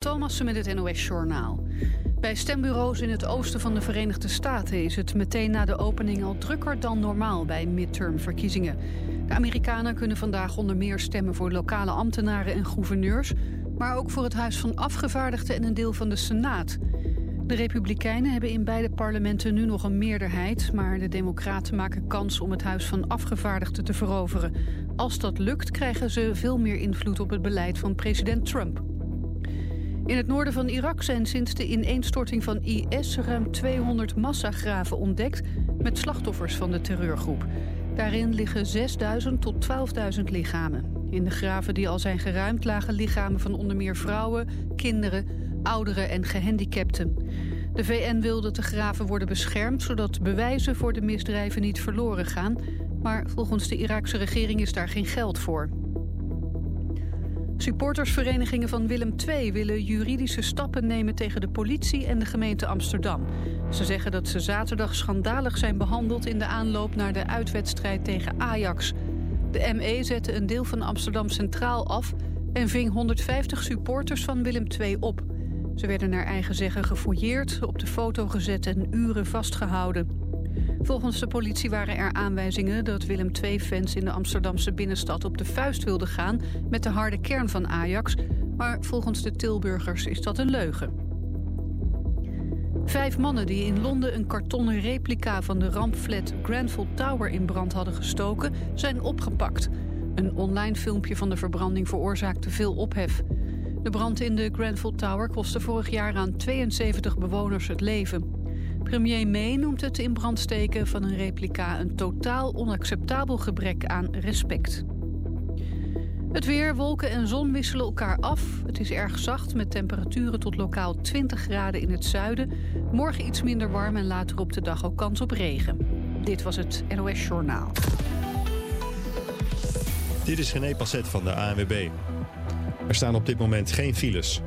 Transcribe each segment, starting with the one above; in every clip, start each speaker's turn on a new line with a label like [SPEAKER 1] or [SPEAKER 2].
[SPEAKER 1] Thomassen met het NOS-journaal. Bij stembureaus in het oosten van de Verenigde Staten is het meteen na de opening al drukker dan normaal bij midtermverkiezingen. De Amerikanen kunnen vandaag onder meer stemmen voor lokale ambtenaren en gouverneurs, maar ook voor het Huis van Afgevaardigden en een deel van de Senaat. De Republikeinen hebben in beide parlementen nu nog een meerderheid, maar de Democraten maken kans om het Huis van Afgevaardigden te veroveren. Als dat lukt, krijgen ze veel meer invloed op het beleid van president Trump. In het noorden van Irak zijn sinds de ineenstorting van IS ruim 200 massagraven ontdekt met slachtoffers van de terreurgroep. Daarin liggen 6.000 tot 12.000 lichamen. In de graven die al zijn geruimd lagen lichamen van onder meer vrouwen, kinderen, ouderen en gehandicapten. De VN wil dat de graven worden beschermd, zodat bewijzen voor de misdrijven niet verloren gaan. Maar volgens de Iraakse regering is daar geen geld voor. Supportersverenigingen van Willem II willen juridische stappen nemen tegen de politie en de gemeente Amsterdam. Ze zeggen dat ze zaterdag schandalig zijn behandeld in de aanloop naar de uitwedstrijd tegen Ajax. De ME zette een deel van Amsterdam Centraal af en ving 150 supporters van Willem II op. Ze werden naar eigen zeggen gefouilleerd, op de foto gezet en uren vastgehouden. Volgens de politie waren er aanwijzingen dat Willem II-fans in de Amsterdamse binnenstad op de vuist wilden gaan met de harde kern van Ajax, maar volgens de Tilburgers is dat een leugen. 5 mannen die in Londen een kartonnen replica van de rampflat Grenfell Tower in brand hadden gestoken, zijn opgepakt. Een online filmpje van de verbranding veroorzaakte veel ophef. De brand in de Grenfell Tower kostte vorig jaar aan 72 bewoners het leven. Premier May noemt het in brand steken van een replica een totaal onacceptabel gebrek aan respect. Het weer, wolken en zon wisselen elkaar af. Het is erg zacht met temperaturen tot lokaal 20 graden in het zuiden. Morgen iets minder warm en later op de dag ook kans op regen. Dit was het NOS Journaal.
[SPEAKER 2] Dit is René Passet van de ANWB. Er staan op dit moment geen files.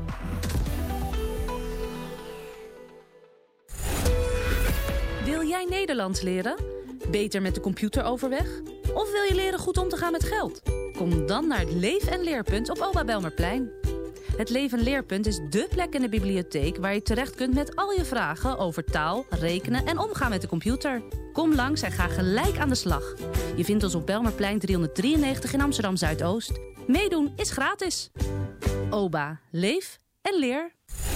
[SPEAKER 3] Wil jij Nederlands leren? Beter met de computer overweg? Of wil je leren goed om te gaan met geld? Kom dan naar het Leef- en Leerpunt op Oba Belmerplein. Het Leef- en Leerpunt is dé plek in de bibliotheek waar je terecht kunt met al je vragen over taal, rekenen en omgaan met de computer. Kom langs en ga gelijk aan de slag. Je vindt ons op Belmerplein 393 in Amsterdam Zuidoost. Meedoen is gratis. Oba, leef en leer.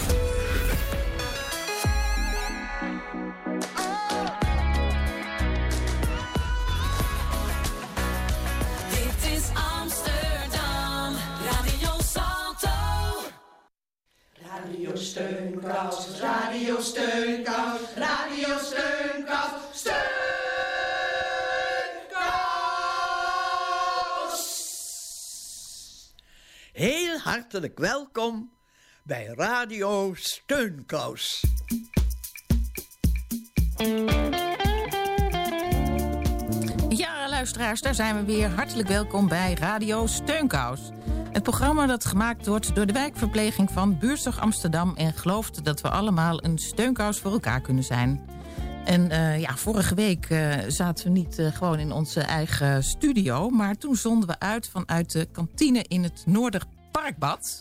[SPEAKER 4] Dit is Amsterdam, Radio Salto. Radio Steunkous, Radio Steunkous, Radio Steunkous, Steunkous.
[SPEAKER 5] Heel hartelijk welkom bij Radio Steunkous.
[SPEAKER 6] Ja, luisteraars, daar zijn we weer. Hartelijk welkom bij Radio Steunkous. Het programma dat gemaakt wordt door de wijkverpleging van Buurzorg Amsterdam en gelooft dat we allemaal een steunkous voor elkaar kunnen zijn. En vorige week zaten we niet gewoon in onze eigen studio, maar toen zonden we uit vanuit de kantine in het Noorderparkbad.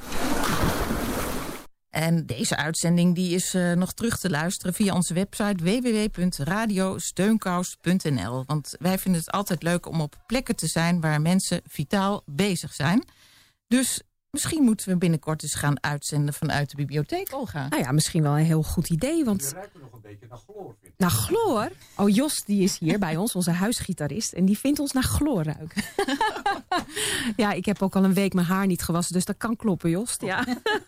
[SPEAKER 6] En deze uitzending die is nog terug te luisteren via onze website www.radiosteunkous.nl. Want wij vinden het altijd leuk om op plekken te zijn waar mensen vitaal bezig zijn. Dus misschien moeten we binnenkort eens gaan uitzenden vanuit de bibliotheek, Olga.
[SPEAKER 7] Nou ja, misschien wel een heel goed idee. Want
[SPEAKER 8] Je ruikt nog een beetje naar chloor.
[SPEAKER 7] naar chloor? Oh, Jos die is hier bij ons, onze huisgitarist. En die vindt ons naar chloor ruiken. Ja, ik heb ook al een week mijn haar niet gewassen. Dus dat kan kloppen, Jos. Ja.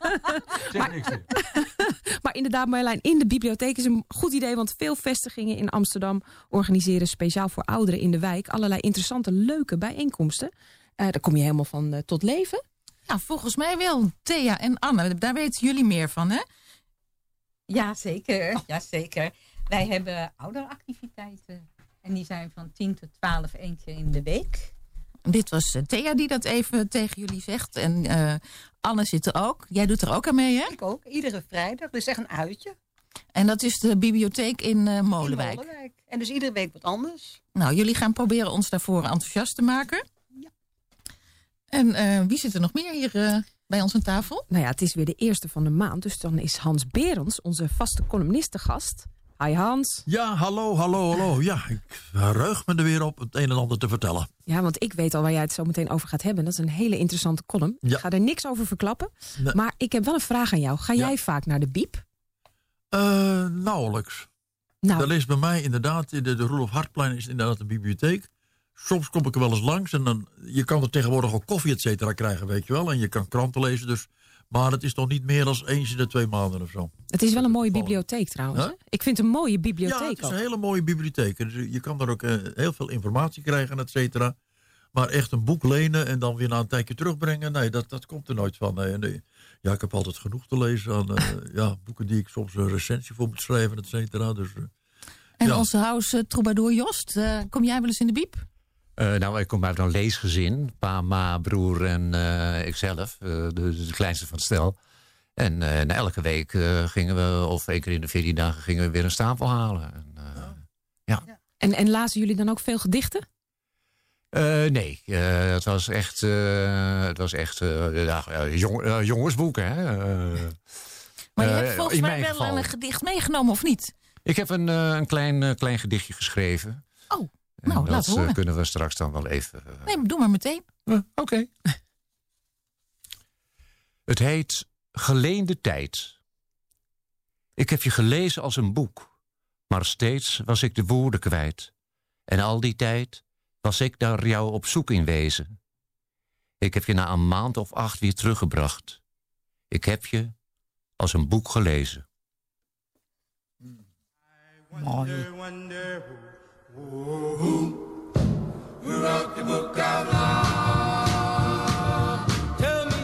[SPEAKER 7] Maar inderdaad, Marjolein, in de bibliotheek is een goed idee. Want veel vestigingen in Amsterdam organiseren speciaal voor ouderen in de wijk allerlei interessante, leuke bijeenkomsten. Daar kom je helemaal van tot leven.
[SPEAKER 6] Ja, volgens mij wel. Thea en Anne, daar weten jullie meer van, hè?
[SPEAKER 9] Ja, zeker. Ja, zeker. Wij hebben ouderactiviteiten. En die zijn van 10 tot 12 eentje in de week.
[SPEAKER 6] Dit was Thea die dat even tegen jullie zegt. En Anne zit er ook. Jij doet er ook aan mee, hè?
[SPEAKER 9] Ik ook. Iedere vrijdag. Dus echt een uitje.
[SPEAKER 6] En dat is de bibliotheek in Molenwijk.
[SPEAKER 9] In Molenwijk. En dus iedere week wat anders.
[SPEAKER 6] Nou, jullie gaan proberen ons daarvoor enthousiast te maken.
[SPEAKER 9] Ja.
[SPEAKER 6] En wie zit er nog meer hier? bij ons aan tafel?
[SPEAKER 7] Nou ja, het is weer de eerste van de maand. Dus dan is Hans Berends, onze vaste columnist, te gast. Hi Hans.
[SPEAKER 8] Ja, hallo. Ja, ik reug me er weer op het een en ander te vertellen.
[SPEAKER 7] Ja, want ik weet al waar jij het zo meteen over gaat hebben. Dat is een hele interessante column.
[SPEAKER 8] Ja.
[SPEAKER 7] Ik ga er niks over verklappen.
[SPEAKER 8] Nee.
[SPEAKER 7] Maar ik heb wel een vraag aan jou. Ga jij vaak naar de biep?
[SPEAKER 8] Nauwelijks.
[SPEAKER 7] Nou,
[SPEAKER 8] Er is bij mij inderdaad, de Roelof Hartplein is inderdaad een bibliotheek. Soms kom ik er wel eens langs en dan, je kan er tegenwoordig ook koffie et cetera krijgen, weet je wel. En je kan kranten lezen, dus, maar het is nog niet meer dan eens in de 2 maanden of zo.
[SPEAKER 7] het is wel een mooie bibliotheek trouwens.
[SPEAKER 8] Huh?
[SPEAKER 7] Hè? Ik vind het een mooie
[SPEAKER 8] Ja,
[SPEAKER 7] bibliotheek
[SPEAKER 8] het is
[SPEAKER 7] ook.
[SPEAKER 8] een hele mooie bibliotheek. Dus je kan daar ook heel veel informatie krijgen, et cetera. Maar echt een boek lenen en dan weer na een tijdje terugbrengen, nee, dat komt er nooit van. Nee. Ja, ik heb altijd genoeg te lezen aan boeken die ik soms een recensie voor moet schrijven, et cetera. Dus,
[SPEAKER 6] En onze house troubadour Jost, kom jij wel eens in de biep?
[SPEAKER 10] Ik kom uit een leesgezin. Pa, ma, broer en ikzelf. De kleinste van het stel. En na elke week gingen we, of 1 keer in de 14 dagen, gingen we weer een stapel halen.
[SPEAKER 7] En lazen jullie dan ook veel gedichten?
[SPEAKER 10] Nee, het was echt, jongensboeken. Hè?
[SPEAKER 6] Maar je hebt volgens
[SPEAKER 10] in
[SPEAKER 6] mij
[SPEAKER 10] mijn
[SPEAKER 6] wel
[SPEAKER 10] geval.
[SPEAKER 6] een gedicht meegenomen, of niet?
[SPEAKER 10] Ik heb een klein gedichtje geschreven.
[SPEAKER 6] Oh,
[SPEAKER 10] En
[SPEAKER 6] nou, laat
[SPEAKER 10] dat
[SPEAKER 6] horen.
[SPEAKER 10] kunnen we straks dan wel even...
[SPEAKER 6] Nee, doe maar meteen.
[SPEAKER 10] Oké. Het heet Geleende tijd. Ik heb je gelezen als een boek, maar steeds was ik de woorden kwijt. En al die tijd was ik naar jou op zoek in wezen. Ik heb je na een maand of 8 weer teruggebracht. Ik heb je als een boek gelezen.
[SPEAKER 4] Wonder, who wrote the book of love? Tell me,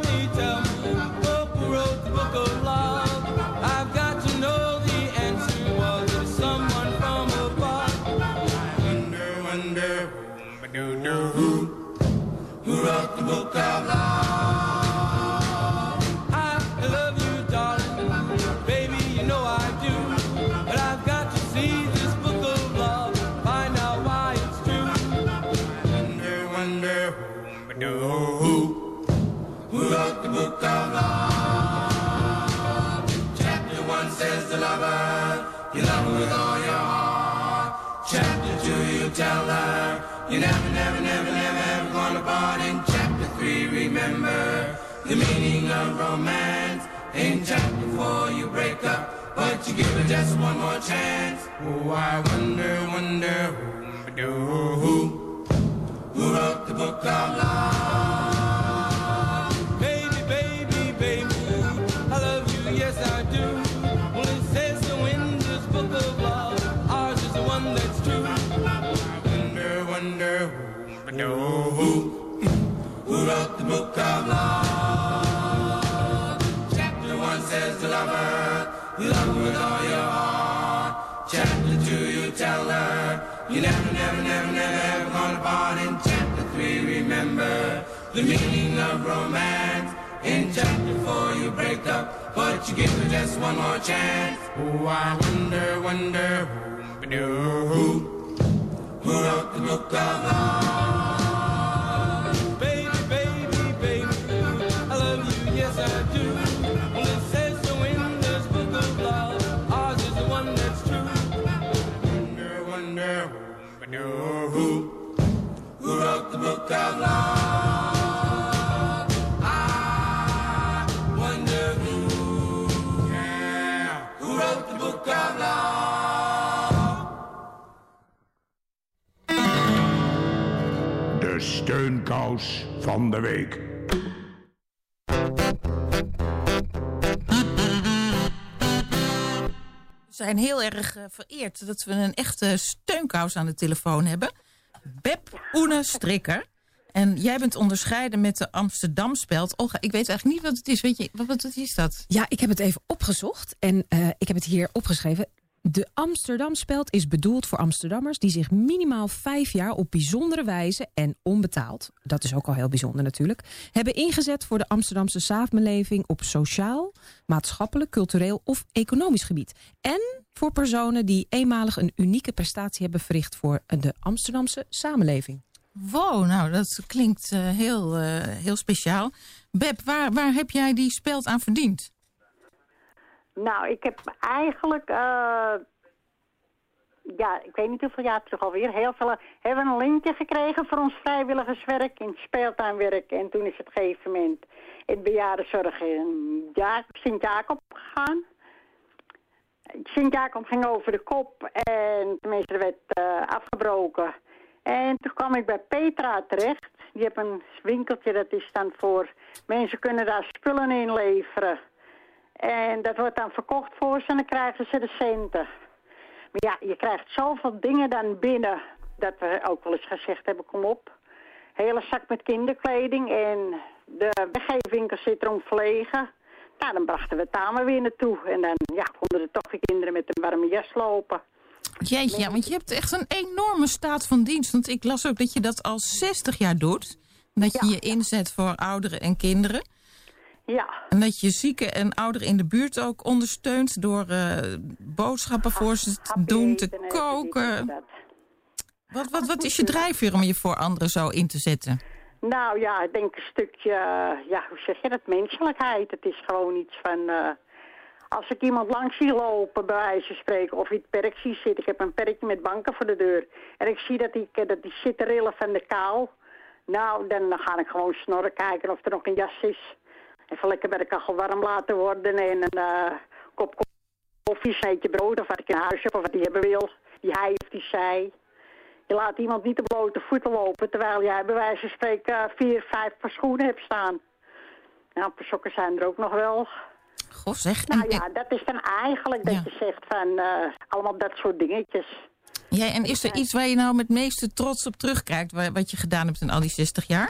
[SPEAKER 4] who wrote the book of love? I've got to know the answer. Was it someone from above? I wonder, who wrote the book of love? I love you, darling, baby, you know I do. But I've got to see this book of love, find out why it's true. I wonder, who wrote the book of love? Chapter 1 says the lover, you love her with all your heart. Chapter 2 you tell her, you never ever gonna part. In chapter 3 remember the meaning of romance. In chapter 4 you break up, but you give her just one more chance. Oh, I wonder, who wrote the book of love? Baby, I love you, yes I do. Well, it says so in this book of love, ours is the one that's true. I wonder, who wrote the book of love? Chapter 1 says the lover, you love her with all your heart. Chapter 2 you tell her, you never ever gonna part. In chapter 3 remember the meaning of romance. In chapter 4 you break up, but you give her just one more chance. Oh, I wonder, who wrote the book of love? Baby, I love you, yes I do. Well, it says so in this book of love, ours is the one that's true. Wonder, who wrote the book of love? I wonder who wrote the book of love?
[SPEAKER 11] De steunkous van de week.
[SPEAKER 6] We zijn heel erg vereerd dat we een echte steunkous aan de telefoon hebben. Beb Oene Strikker. En jij bent onderscheiden met de Amsterdamspeld. Olga, ik weet eigenlijk niet wat het is. Weet je, wat is dat?
[SPEAKER 7] Ja, ik heb het even opgezocht en ik heb het hier opgeschreven. De Amsterdamspeld is bedoeld voor Amsterdammers die zich minimaal 5 jaar op bijzondere wijze en onbetaald, dat is ook al heel bijzonder natuurlijk, hebben ingezet voor de Amsterdamse samenleving op sociaal, maatschappelijk, cultureel of economisch gebied. En voor personen die eenmalig een unieke prestatie hebben verricht voor de Amsterdamse samenleving.
[SPEAKER 6] Wow, nou dat klinkt heel speciaal. Beb, waar heb jij die speld aan verdiend?
[SPEAKER 12] Nou, ik heb eigenlijk, ik weet niet hoeveel jaar terug alweer, heel veel, hebben een lintje gekregen voor ons vrijwilligerswerk in speeltuinwerk. En toen is het op een gegeven moment in het bejaardenzorg in Sint-Jacob gegaan. Sint-Jacob ging over de kop en tenminste er werd afgebroken. En toen kwam ik bij Petra terecht. Die heeft een winkeltje, dat is dan voor mensen kunnen daar spullen in leveren. En dat wordt dan verkocht voor ze en dan krijgen ze de centen. Maar ja, je krijgt zoveel dingen dan binnen, dat we ook wel eens gezegd hebben, kom op. Hele zak met kinderkleding en de weggeefwinkel zit erom verlegen. Nou, dan brachten we het daar maar weer naartoe. En dan konden er toch weer kinderen met een warme jas lopen.
[SPEAKER 6] Jeetje, ja, want je hebt echt een enorme staat van dienst. Want ik las ook dat je dat al 60 jaar doet. Dat je je inzet voor ouderen en kinderen.
[SPEAKER 12] Ja.
[SPEAKER 6] En dat je zieken en ouderen in de buurt ook ondersteunt door boodschappen voor ze te doen, te koken. Wat is je drijfveer om je voor anderen zo in te zetten?
[SPEAKER 12] Nou ja, ik denk een stukje, hoe zeg je dat, menselijkheid. Het is gewoon iets van, als ik iemand langs zie lopen, bij wijze van spreken, of in het perk zie zitten. Ik heb een perkje met banken voor de deur. En ik zie dat die zit te rillen van de kou. Nou, dan ga ik gewoon snorren kijken of er nog een jas is. Even lekker bij de kachel warm laten worden en een kop koffie, een sneetje brood of wat ik in huis heb of wat die hebben wil. Die hij of die zij. Je laat iemand niet op blote voeten lopen terwijl jij bij wijze van spreken 4, 5 paar schoenen hebt staan. Nou, paar sokken zijn er ook nog wel.
[SPEAKER 6] Goh zeg.
[SPEAKER 12] Nou ja, dat is dan eigenlijk dat je zegt van allemaal dat soort dingetjes.
[SPEAKER 6] Ja, en is er iets waar je nou met meeste trots op terugkijkt, wat je gedaan hebt in al die 60 jaar?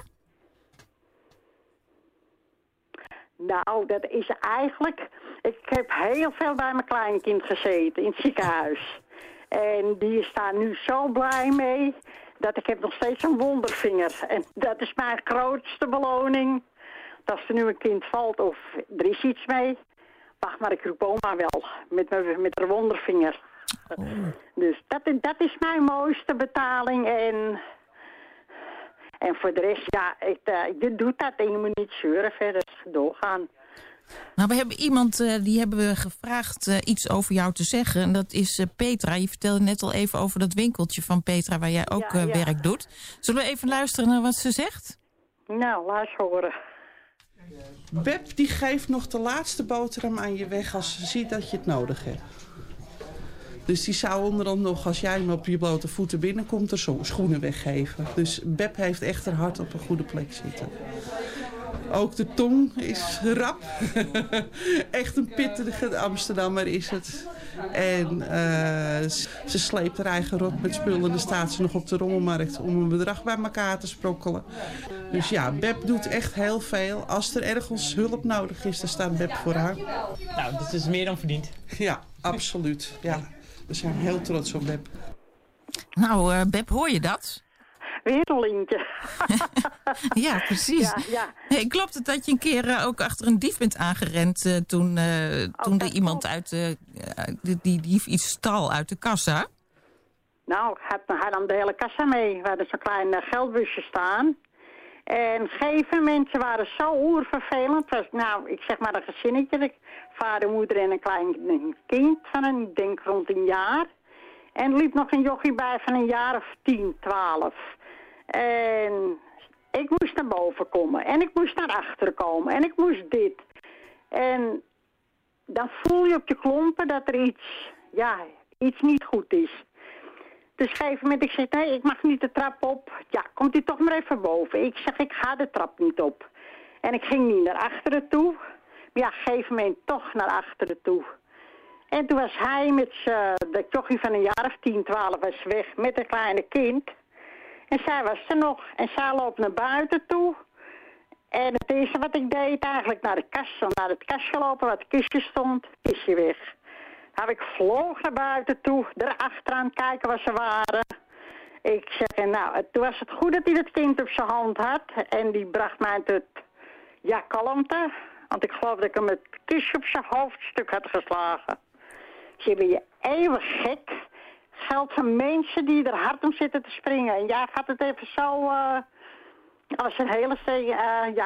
[SPEAKER 12] Nou, dat is eigenlijk... Ik heb heel veel bij mijn kleinkind gezeten in het ziekenhuis. En die is daar nu zo blij mee dat ik heb nog steeds een wondervinger. En dat is mijn grootste beloning. Dat als er nu een kind valt of er is iets mee... Wacht maar, ik roep oma wel met de wondervinger. Oh. Dus dat is mijn mooiste betaling. En voor de rest, ja, ik doe dat en je moet niet zeuren verder, doorgaan.
[SPEAKER 6] Nou, we hebben iemand, die hebben we gevraagd iets over jou te zeggen. En dat is Petra. Je vertelde net al even over dat winkeltje van Petra waar jij ook werk doet. Zullen we even luisteren naar wat ze zegt?
[SPEAKER 12] Nou, laat eens horen.
[SPEAKER 13] Beb die geeft nog de laatste boterham aan je weg als ze ziet dat je het nodig hebt. Dus die zou onderhand nog, als jij hem op je blote voeten binnenkomt, er zo schoenen weggeven. Dus Beb heeft echt haar hart op een goede plek zitten. Ook de tong is rap. Echt een pittige Amsterdammer is het. En ze sleept haar eigen rot met spullen en dan staat ze nog op de rommelmarkt om een bedrag bij elkaar te sprokkelen. Dus ja, Beb doet echt heel veel. Als er ergens hulp nodig is, dan staat Beb voor haar.
[SPEAKER 14] Nou, dat is meer dan verdiend.
[SPEAKER 13] Ja, absoluut. Ja, we zijn heel trots op Beb.
[SPEAKER 6] Nou, Beb, hoor je dat?
[SPEAKER 12] Weer een lintje.
[SPEAKER 6] Ja, precies.
[SPEAKER 12] Ja.
[SPEAKER 6] Hey, klopt het dat je een keer ook achter een dief bent aangerend toen er iemand uit die dief iets stal uit de kassa?
[SPEAKER 12] Nou, hij nam de hele kassa mee. We hadden zo'n klein geldbusje staan. En gegeven mensen waren zo oervervelend. Het was, nou, ik zeg maar een gezinnetje. Vader, moeder en een klein kind van ik denk rond een jaar. En er liep nog een jochie bij van een jaar of 10, 12. En ik moest naar boven komen. En ik moest naar achteren komen. En ik moest dit. En dan voel je op je klompen dat er iets niet goed is. Dus op een gegeven moment, ik zeg, nee, ik mag niet de trap op. Ja, komt u toch maar even boven. Ik zeg, ik ga de trap niet op. En ik ging niet naar achteren toe. Maar ja, op een gegeven moment toch naar achteren toe. En toen was hij met dat jochie van een jaar of 10, 12 was weg met een kleine kind. En zij was er nog. En zij loopt naar buiten toe. En het eerste wat ik deed, eigenlijk naar het kastje lopen, waar het kistje stond, kistje weg. Nou, ik vloog naar buiten toe, erachteraan kijken waar ze waren. Ik zeg, nou, toen was het goed dat hij het kind op zijn hand had. En die bracht mij tot, kalmte. Want ik geloof dat ik hem het kistje op zijn hoofdstuk had geslagen. Ze ben je eeuwig gek. Geldt van mensen die er hard om zitten te springen. En jij gaat het even zo, als een hele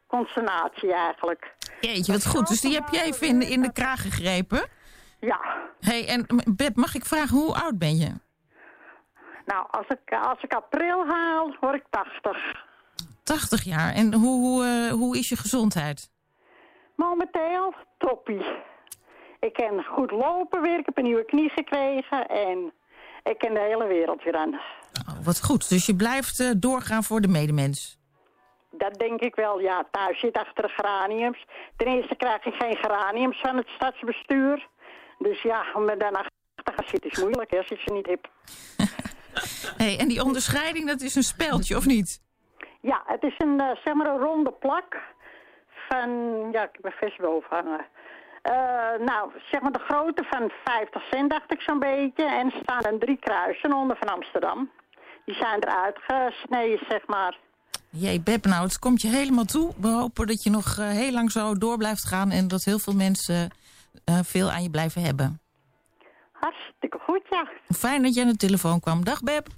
[SPEAKER 12] consternatie eigenlijk.
[SPEAKER 6] Jeetje, wat goed. Dus die heb je even in de kraag gegrepen?
[SPEAKER 12] Ja.
[SPEAKER 6] Hey, en Beb, mag ik vragen, hoe oud ben je?
[SPEAKER 12] Nou, als ik april haal, word ik 80.
[SPEAKER 6] 80 jaar. En hoe is je gezondheid?
[SPEAKER 12] Momenteel, toppie. Ik kan goed lopen weer. Ik heb een nieuwe knie gekregen. En ik ken de hele wereld weer aan.
[SPEAKER 6] Oh, wat goed. Dus je blijft doorgaan voor de medemens?
[SPEAKER 12] Dat denk ik wel, ja. Thuis zit achter de geraniums. Ten eerste krijg je geen geraniums van het stadsbestuur. Dus ja, om er dan achter te gaan zitten is moeilijk als ik ze niet heb.
[SPEAKER 6] Hey, en die onderscheiding, dat is een speldje, of niet?
[SPEAKER 12] Ja, het is een ronde plak van, ja, ik heb mijn vest boven hangen. Nou, zeg maar de grootte van 50 cent, dacht ik zo'n beetje. En er staan dan 3 kruisen onder van Amsterdam. Die zijn eruit gesneden, zeg maar.
[SPEAKER 6] Jee, Beb, nou, het komt je helemaal toe. We hopen dat je nog heel lang zo door blijft gaan en dat heel veel mensen veel aan je blijven hebben.
[SPEAKER 12] Hartstikke goed, ja.
[SPEAKER 6] Fijn dat je aan de telefoon kwam. Dag, Beb.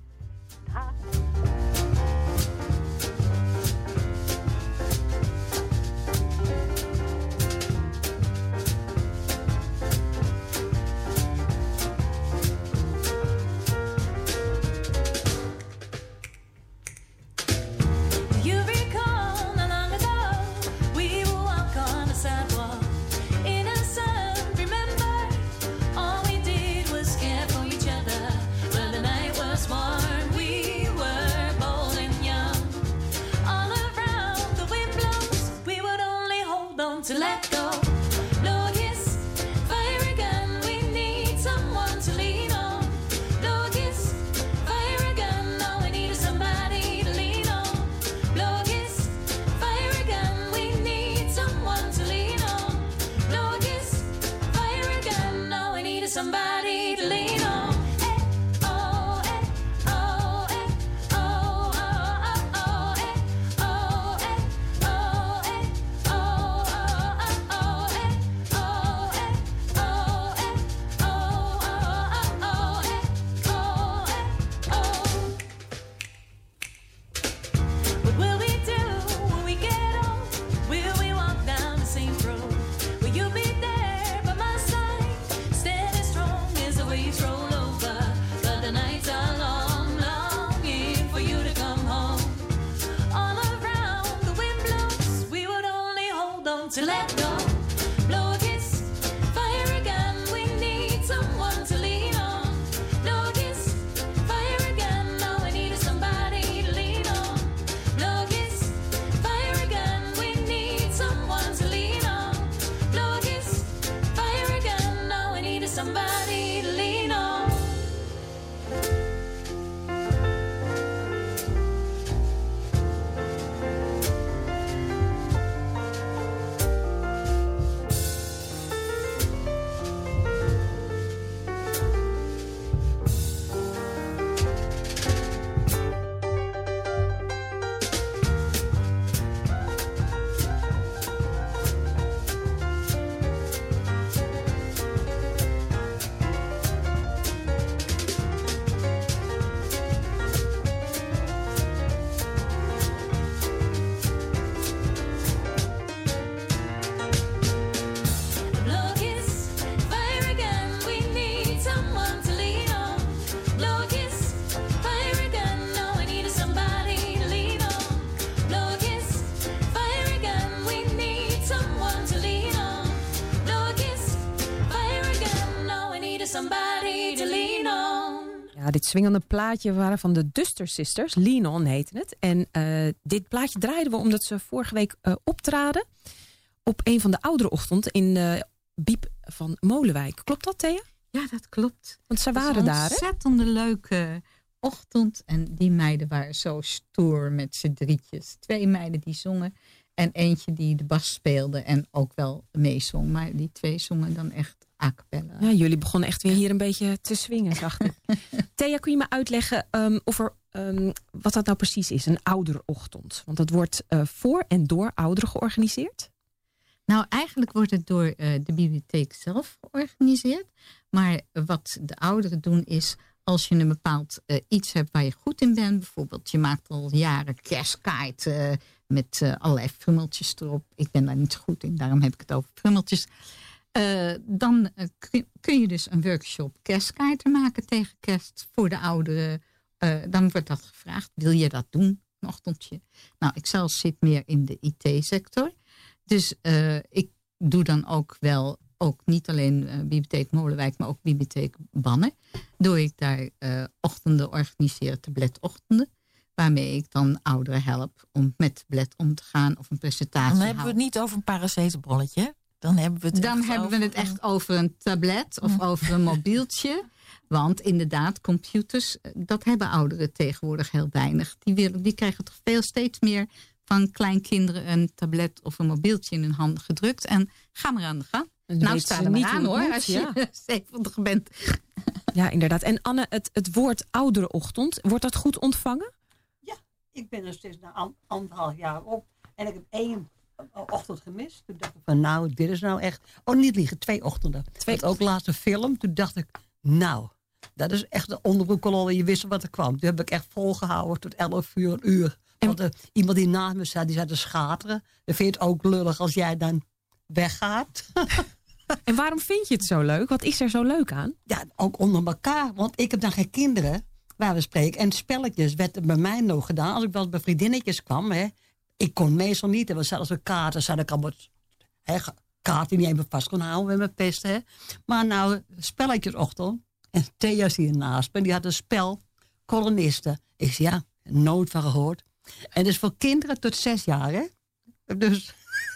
[SPEAKER 15] To let go, blow a kiss, fire again. We need someone to lean on. Blow a kiss, fire again. All we need is somebody to lean on. Blow a kiss, fire again. We need someone to lean on. Blow a kiss, fire again. All we need is somebody to lean on. To let go, blow a kiss, fire again. We need someone to lean on. Blow a kiss, fire again. All we need is somebody to lean on. Blow a kiss, fire again. We need someone to lean on. Blow a kiss, fire again. All we need is somebody to lean on.
[SPEAKER 7] Ja, dit swingende plaatje waren van de Duster Sisters. Lean On heette het. En dit plaatje draaiden we omdat ze vorige week optraden op een van de ouderenochtend in Biep van Molenwijk. Klopt dat, Thea?
[SPEAKER 9] Ja, dat klopt.
[SPEAKER 7] Want ze waren daar, hè?
[SPEAKER 9] Een ontzettende leuke ochtend. En die meiden waren zo stoer met z'n drietjes. 2 meiden die zongen. En eentje die de bas speelde en ook wel meezong. Maar die 2 zongen dan echt a cappella.
[SPEAKER 7] Ja, jullie begonnen echt weer hier een beetje te swingen, zag ik. Thea, kun je me uitleggen wat dat nou precies is? Een ouderochtend. Want dat wordt voor en door ouderen georganiseerd?
[SPEAKER 9] Nou, eigenlijk wordt het door de bibliotheek zelf georganiseerd. Maar wat de ouderen doen is, als je een bepaald iets hebt waar je goed in bent. Bijvoorbeeld, je maakt al jaren kerstkaarten met allerlei frummeltjes erop. Ik ben daar niet zo goed in, daarom heb ik het over frummeltjes. Dan kun je dus een workshop kerstkaarten maken tegen kerst voor de ouderen. Dan wordt dat gevraagd. Wil je dat doen? Een ochtendje. Nou, ik zelf zit meer in de IT-sector. Dus ik doe dan ook niet alleen Bibliotheek Molenwijk, maar ook Bibliotheek Bannen. Doe ik daar ochtenden organiseren, tabletochtenden. Waarmee ik dan ouderen help om met tablet om te gaan of een presentatie
[SPEAKER 6] Dan hebben we het niet over een paracetabolletje. Dan hebben we het echt
[SPEAKER 9] over een tablet of over een mobieltje. Want inderdaad, computers, dat hebben ouderen tegenwoordig heel weinig. Die krijgen toch steeds meer van kleinkinderen een tablet of een mobieltje in hun handen gedrukt. En ga maar aan de gang. Nou, sta er maar aan hoor, als je 70 bent.
[SPEAKER 7] Ja, inderdaad. En Anne, het woord ouderenochtend, wordt dat goed ontvangen?
[SPEAKER 16] Ja, ik ben er steeds na 1,5 jaar op. En ik heb 1 ochtend gemist. Toen dacht ik van nou, dit is nou echt... Oh, niet liegen, 2 ochtenden. Want ook laatst een film. Toen dacht ik, nou, dat is echt de onderbroekkolonne. Je wist wat er kwam. Toen heb ik echt volgehouden tot 11 uur, een uur. Want iemand die naast me zat, die zat te schateren. Dan vind je het ook lullig als jij dan weggaat.
[SPEAKER 7] En waarom vind je het zo leuk? Wat is er zo leuk aan?
[SPEAKER 16] Ja, ook onder elkaar. Want ik heb dan geen kinderen waar we spreken. En spelletjes werd bij mij nog gedaan. Als ik wel eens bij vriendinnetjes kwam. Hè, ik kon meestal niet. Er was zelfs een kaarten. Zat ik allemaal kaarten die niet even vast kon houden met mijn pest. Hè. Maar nou, spelletjesochtend. En Thea is hier naast me. Die had een spel. Kolonisten. Ik zei ja, nooit van gehoord. En dus voor kinderen tot 6 jaar. Hè. Dus...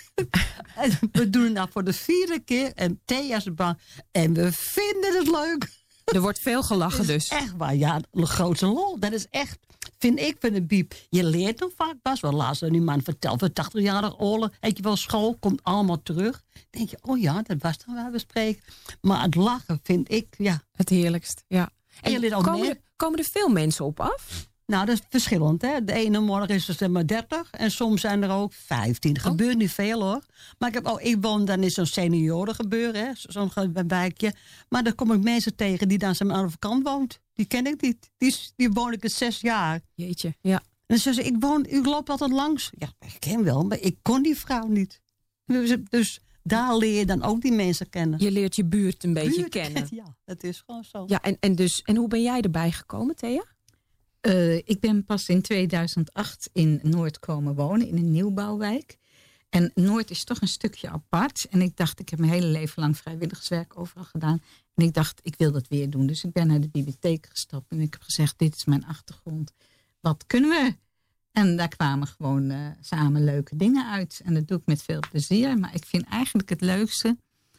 [SPEAKER 16] we doen het nou voor de 4e keer. En Thea is bang. En we vinden het leuk.
[SPEAKER 7] Er wordt veel gelachen dus.
[SPEAKER 16] Echt waar, ja. De grootste lol. Dat is echt, vind ik, van de biep. Je leert hem vaak pas. Wel laatst die man vertelt van 80-jarige oorlog. Weet je wel, school komt allemaal terug. Dan denk je, oh ja, dat was dan waar we spreken. Maar het lachen vind ik, ja.
[SPEAKER 7] Het heerlijkst, ja. En
[SPEAKER 16] je leert ook
[SPEAKER 7] komen er veel mensen op af?
[SPEAKER 16] Nou, dat is verschillend. Hè? De ene morgen is er maar 30 en soms zijn er ook 15. Er gebeurt niet veel hoor. Maar ik woon dan in zo'n seniorengebeuren, zo'n wijkje. Maar dan kom ik mensen tegen die dan aan de overkant woont. Die ken ik niet. Die woon ik 6 jaar.
[SPEAKER 7] Jeetje, ja.
[SPEAKER 16] En dan zeggen ze, u loopt altijd langs. Ja, ik ken wel, maar ik kon die vrouw niet. Dus daar leer je dan ook die mensen kennen.
[SPEAKER 7] Je leert je buurt een beetje kennen.
[SPEAKER 16] Ja, dat is gewoon zo.
[SPEAKER 7] Ja, en hoe ben jij erbij gekomen, Thea?
[SPEAKER 9] Ik ben pas in 2008 in Noord komen wonen, in een nieuwbouwwijk. En Noord is toch een stukje apart. En ik dacht, ik heb mijn hele leven lang vrijwilligerswerk overal gedaan. En ik dacht, ik wil dat weer doen. Dus ik ben naar de bibliotheek gestapt en ik heb gezegd, dit is mijn achtergrond. Wat kunnen we? En daar kwamen gewoon samen leuke dingen uit. En dat doe ik met veel plezier. Maar ik vind eigenlijk het leukste...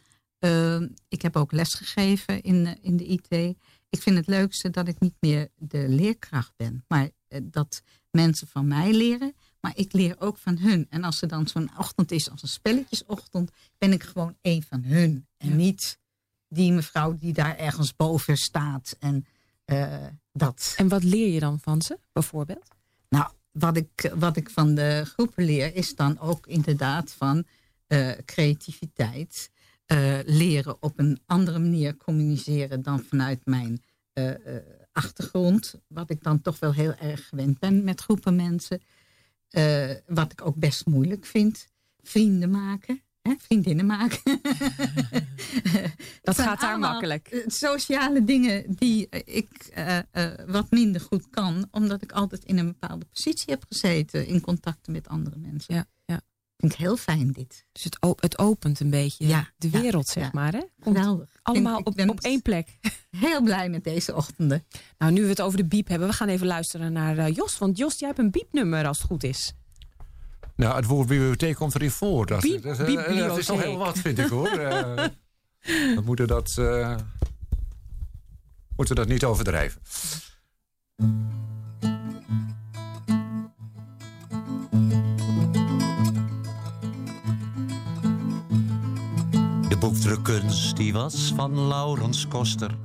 [SPEAKER 9] ik heb ook lesgegeven in de IT... Ik vind het leukste dat ik niet meer de leerkracht ben. Maar dat mensen van mij leren. Maar ik leer ook van hun. En als er dan zo'n ochtend is als een spelletjesochtend. Ben ik gewoon één van hun. En niet die mevrouw die daar ergens boven staat. En dat.
[SPEAKER 7] En wat leer je dan van ze bijvoorbeeld?
[SPEAKER 9] Nou, wat ik van de groepen leer. Is dan ook inderdaad van creativiteit. Leren op een andere manier communiceren dan vanuit mijn achtergrond. Wat ik dan toch wel heel erg gewend ben met groepen mensen. Wat ik ook best moeilijk vind. Vrienden maken. Vriendinnen maken.
[SPEAKER 7] Dat gaat daar makkelijk.
[SPEAKER 9] Sociale dingen die ik wat minder goed kan. Omdat ik altijd in een bepaalde positie heb gezeten. In contacten met andere mensen.
[SPEAKER 7] Ja.
[SPEAKER 9] Vind ik heel fijn dit.
[SPEAKER 7] Dus het opent een beetje de wereld, zeg maar. Hè?
[SPEAKER 9] Geweldig.
[SPEAKER 7] Allemaal op één plek.
[SPEAKER 9] Heel blij met deze ochtenden.
[SPEAKER 7] Nou, nu we het over de biep hebben, we gaan even luisteren naar Jos. Want Jos, jij hebt een biepnummer als het goed is.
[SPEAKER 10] Nou, het woord bibliotheek komt erin voor. Dat is toch heel wat, vind ik hoor. We moeten dat niet overdrijven. De boekdrukkunst die was van Laurens Koster.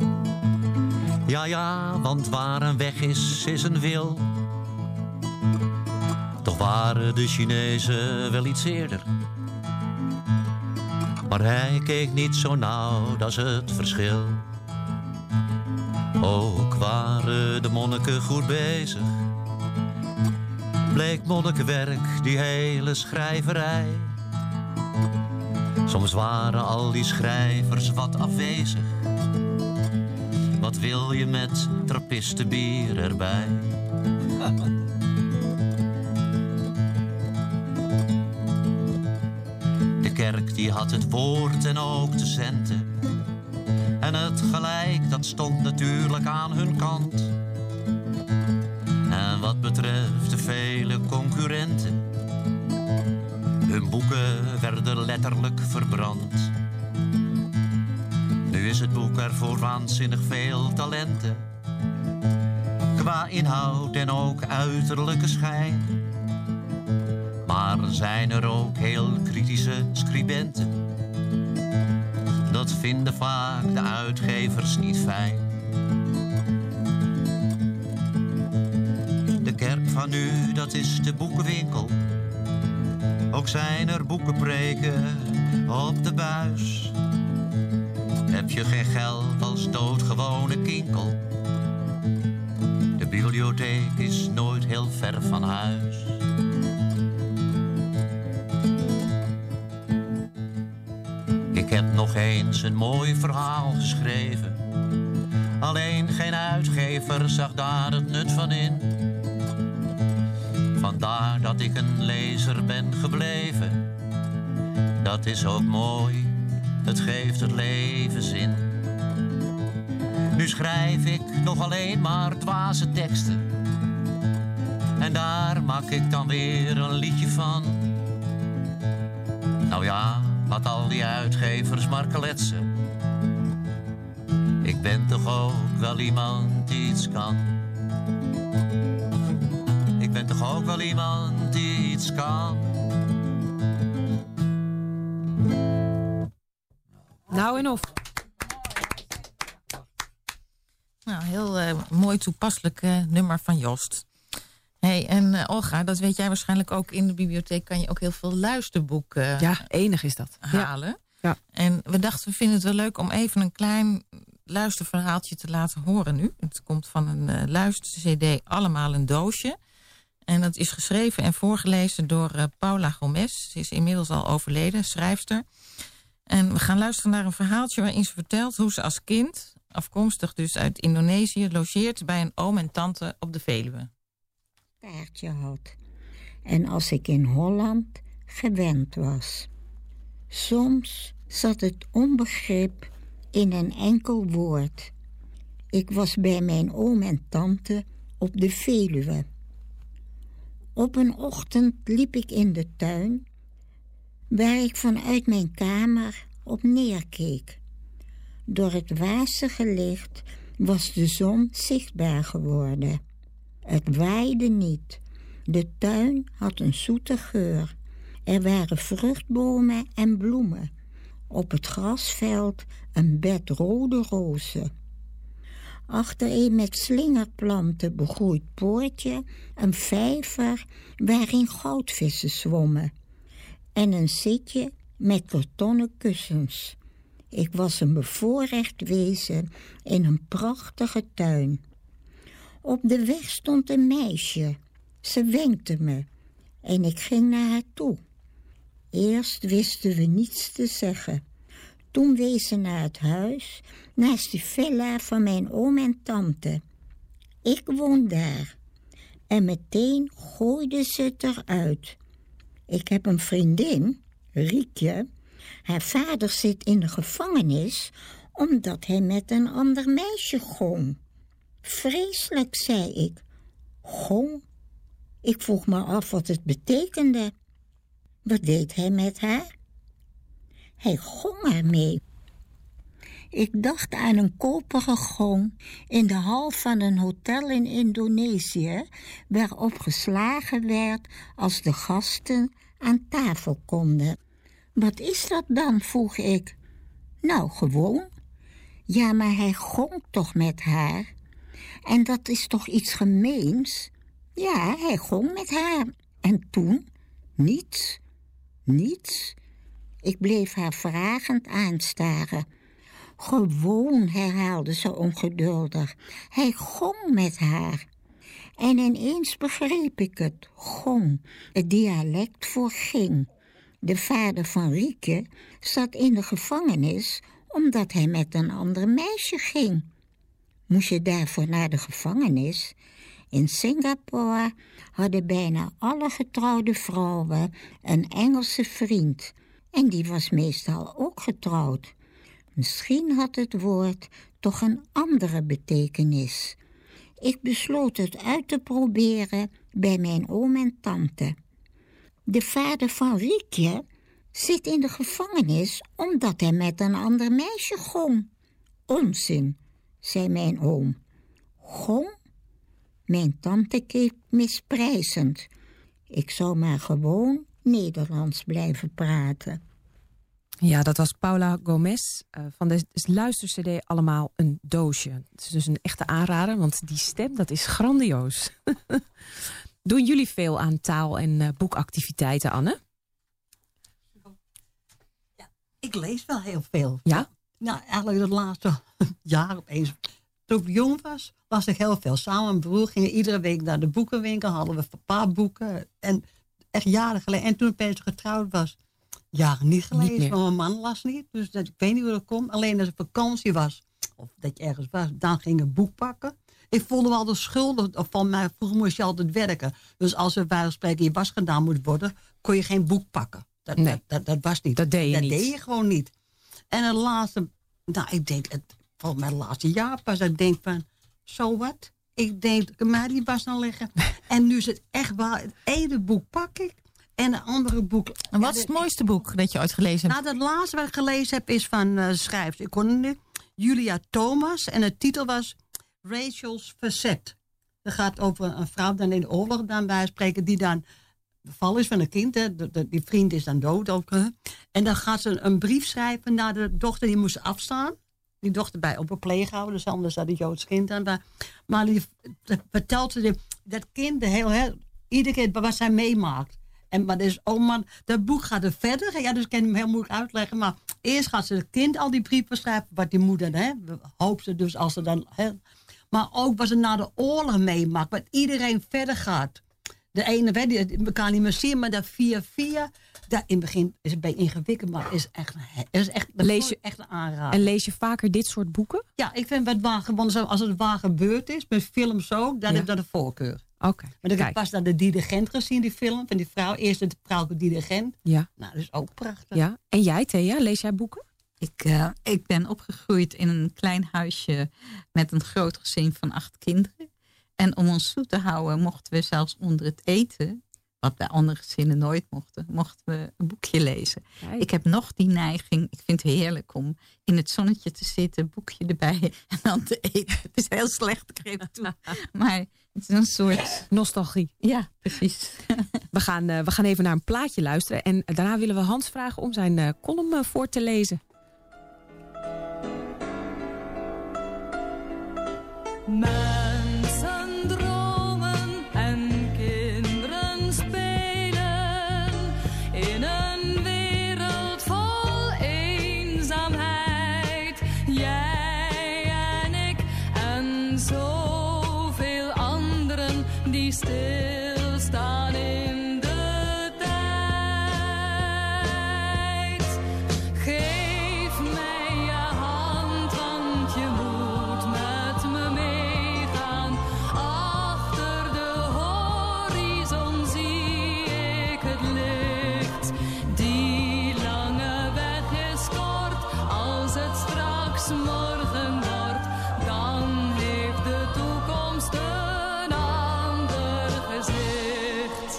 [SPEAKER 10] Ja, want waar een weg is een wil. Toch waren de Chinezen wel iets eerder. Maar hij keek niet zo nauw, dat is het verschil. Ook waren de monniken goed bezig. bleek monnikenwerk, die hele schrijverij. Soms waren al die schrijvers wat afwezig. Wat wil je met trappistenbier erbij? De kerk die had het woord en ook de centen. En het gelijk, dat stond natuurlijk aan hun kant. En wat betreft de vele concurrenten, hun boeken werden letterlijk verbrand. Nu is het boek er voor waanzinnig veel talenten. Qua inhoud en ook uiterlijke schijn. Maar zijn er ook heel kritische scribenten. Dat vinden vaak de uitgevers niet fijn. De kerk van nu, dat is de boekenwinkel. Ook zijn er boekenpreken op de buis. Heb je geen geld als doodgewone kinkel? De bibliotheek is nooit heel ver van huis. Ik heb nog eens een mooi verhaal geschreven. Alleen geen uitgever zag daar het nut van in. Vandaar dat ik een lezer ben gebleven. Dat is ook mooi, het geeft het leven zin. Nu schrijf ik nog alleen maar dwaze teksten. En daar maak ik dan weer een liedje van. Nou ja, laat al die uitgevers maar kletsen. Ik ben toch ook wel iemand die iets kan. Ik ben toch ook wel iemand die iets kan.
[SPEAKER 7] Nou en of.
[SPEAKER 6] Nou, heel mooi toepasselijk nummer van Jost. Hey, en Olga, dat weet jij waarschijnlijk ook. In de bibliotheek kan je ook heel veel luisterboeken
[SPEAKER 7] enig is dat.
[SPEAKER 6] halen.
[SPEAKER 7] Ja.
[SPEAKER 6] En we dachten, we vinden het wel leuk om even een klein luisterverhaaltje te laten horen nu. Het komt van een luister-cd, Allemaal een doosje. En dat is geschreven en voorgelezen door Paula Gomez. Ze is inmiddels al overleden, schrijfster. En we gaan luisteren naar een verhaaltje waarin ze vertelt hoe ze als kind, afkomstig dus uit Indonesië, logeert bij een oom en tante op de Veluwe.
[SPEAKER 17] Kaartje had. En als ik in Holland gewend was. Soms zat het onbegrip in een enkel woord. Ik was bij mijn oom en tante op de Veluwe. Op een ochtend liep ik in de tuin, waar ik vanuit mijn kamer op neerkeek. Door het wazige licht was de zon zichtbaar geworden. Het waaide niet. De tuin had een zoete geur. Er waren vruchtbomen en bloemen. Op het grasveld een bed rode rozen. Achter een met slingerplanten begroeid poortje een vijver waarin goudvissen zwommen. En een zitje met kartonnen kussens. Ik was een bevoorrecht wezen in een prachtige tuin. Op de weg stond een meisje. Ze wenkte me en ik ging naar haar toe. Eerst wisten we niets te zeggen. Toen wees ze naar het huis, naast de villa van mijn oom en tante. Ik woon daar. En meteen gooide ze het eruit. Ik heb een vriendin, Riekje. Haar vader zit in de gevangenis omdat hij met een ander meisje gong. Vreselijk, zei ik. Gong? Ik vroeg me af wat het betekende. Wat deed hij met haar? Hij gong ermee. Ik dacht aan een koperen gong in de hal van een hotel in Indonesië, waarop geslagen werd als de gasten aan tafel konden. Wat is dat dan, vroeg ik. Nou, gewoon. Ja, maar hij gong toch met haar? En dat is toch iets gemeens? Ja, hij gong met haar. En toen? Niets. Niets. Ik bleef haar vragend aanstaren. Gewoon, herhaalde ze ongeduldig. Hij gong met haar. En ineens begreep ik het, gong, het dialect voor ging. De vader van Rieke zat in de gevangenis omdat hij met een ander meisje ging. Moest je daarvoor naar de gevangenis? In Singapore hadden bijna alle getrouwde vrouwen een Engelse vriend. En die was meestal ook getrouwd. Misschien had het woord toch een andere betekenis. Ik besloot het uit te proberen bij mijn oom en tante. De vader van Riekje zit in de gevangenis omdat hij met een ander meisje gong. Onzin, zei mijn oom. Gong? Mijn tante keek misprijzend. Ik zou maar gewoon Nederlands blijven praten.
[SPEAKER 7] Ja, dat was Paula Gomez van de luistercd Allemaal een Doosje. Het is dus een echte aanrader, want die stem, dat is grandioos. Doen jullie veel aan taal- en boekactiviteiten, Anne?
[SPEAKER 16] Ja, ik lees wel heel veel.
[SPEAKER 7] Ja?
[SPEAKER 16] Nou, eigenlijk het laatste jaar opeens. Toen ik jong was, las ik heel veel. Samen met mijn broer gingen iedere week naar de boekenwinkel. Hadden we een paar boeken. En echt jaren geleden. En toen ik opeens getrouwd was, jaren niet gelezen. Maar mijn man las niet. Dus ik weet niet hoe dat komt. Alleen als het vakantie was, of dat je ergens was, dan ging ik een boek pakken. Ik voelde wel de schuldig van mij. Vroeger moest je altijd werken. Dus als er bij spreken je was gedaan moet worden, kon je geen boek pakken. Dat was niet.
[SPEAKER 7] Dat deed je niet.
[SPEAKER 16] Dat deed je gewoon niet. En het laatste, nou, ik denk, volgens mij het laatste jaar pas, ik denk van, so what? Ik denk, maar die was dan liggen. En nu is het echt waar, het ene boek pak ik en het andere boek.
[SPEAKER 6] En wat is het mooiste boek dat je ooit gelezen hebt?
[SPEAKER 16] Nou, het laatste wat ik gelezen heb is van schrijfster. Ik kon het niet. Julia Thomas. En de titel was Rachel's Facet. Dat gaat over een vrouw dan in de oorlog dan bij spreken die dan bevallen is van een kind. Hè. Die vriend is dan dood ook. En dan gaat ze een brief schrijven naar de dochter die moest afstaan. Die dochter bij op een pleeghouden, dus anders had het Joods kind aan. Maar die vertelt ze dat kind iedere keer wat zij meemaakt. Maar dus, oh man, dat boek gaat er verder. Ja, dus ik kan hem heel moeilijk uitleggen. Maar eerst gaat ze het kind al die brieven schrijven, wat die moeder, hoopt ze dus als ze dan. Maar ook wat ze na de oorlog meemaakt, wat iedereen verder gaat. De ene die elkaar niet meer zien, maar dat 4-4. In het begin is het een beetje ingewikkeld, maar is echt een aanrader.
[SPEAKER 7] En lees je vaker dit soort boeken?
[SPEAKER 16] Ja, ik vind het waar, als het waar gebeurd is, met films ook, dan heb dat de voorkeur.
[SPEAKER 7] Oké.
[SPEAKER 16] Maar ik heb pas naar de dirigent gezien, die film, van die vrouw. Eerst de vrouwelijke dirigent.
[SPEAKER 7] Ja.
[SPEAKER 16] Nou, dat is ook prachtig.
[SPEAKER 7] Ja. En jij, Thea, lees jij boeken?
[SPEAKER 9] Ik ben opgegroeid in een klein huisje met een groot gezin van 8 kinderen. En om ons zoet te houden mochten we zelfs onder het eten, wat bij andere gezinnen nooit mochten we een boekje lezen. Kijk. Ik heb nog die neiging, ik vind het heerlijk om in het zonnetje te zitten, boekje erbij en dan te eten. Het is heel slecht, ik geef het toe. Maar het is een soort
[SPEAKER 7] nostalgie.
[SPEAKER 9] Ja, precies.
[SPEAKER 7] We gaan even naar een plaatje luisteren en daarna willen we Hans vragen om zijn column voor te lezen.
[SPEAKER 15] Mensen dromen en kinderen spelen in een wereld vol eenzaamheid. Jij en ik en zoveel anderen die stilstaan in de tijd. Geef mij je hand, want je moet met me meegaan. Achter de horizon zie ik het licht. Die lange weg is kort, als het straks morgen wordt, dan heeft de toekomst een ander gezicht.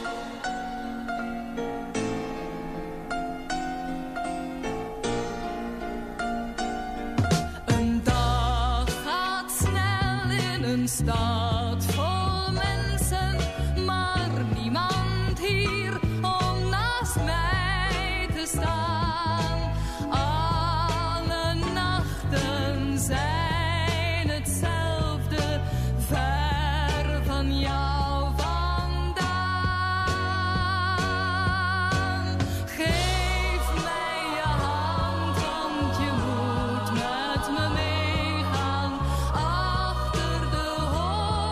[SPEAKER 15] Een dag gaat snel in een stad vol mensen, maar niemand hier om naast mij te staan. Alle nachten zijn hetzelfde, ver van jou vandaan. Geef mij je hand, want je moet met me meegaan. Achter de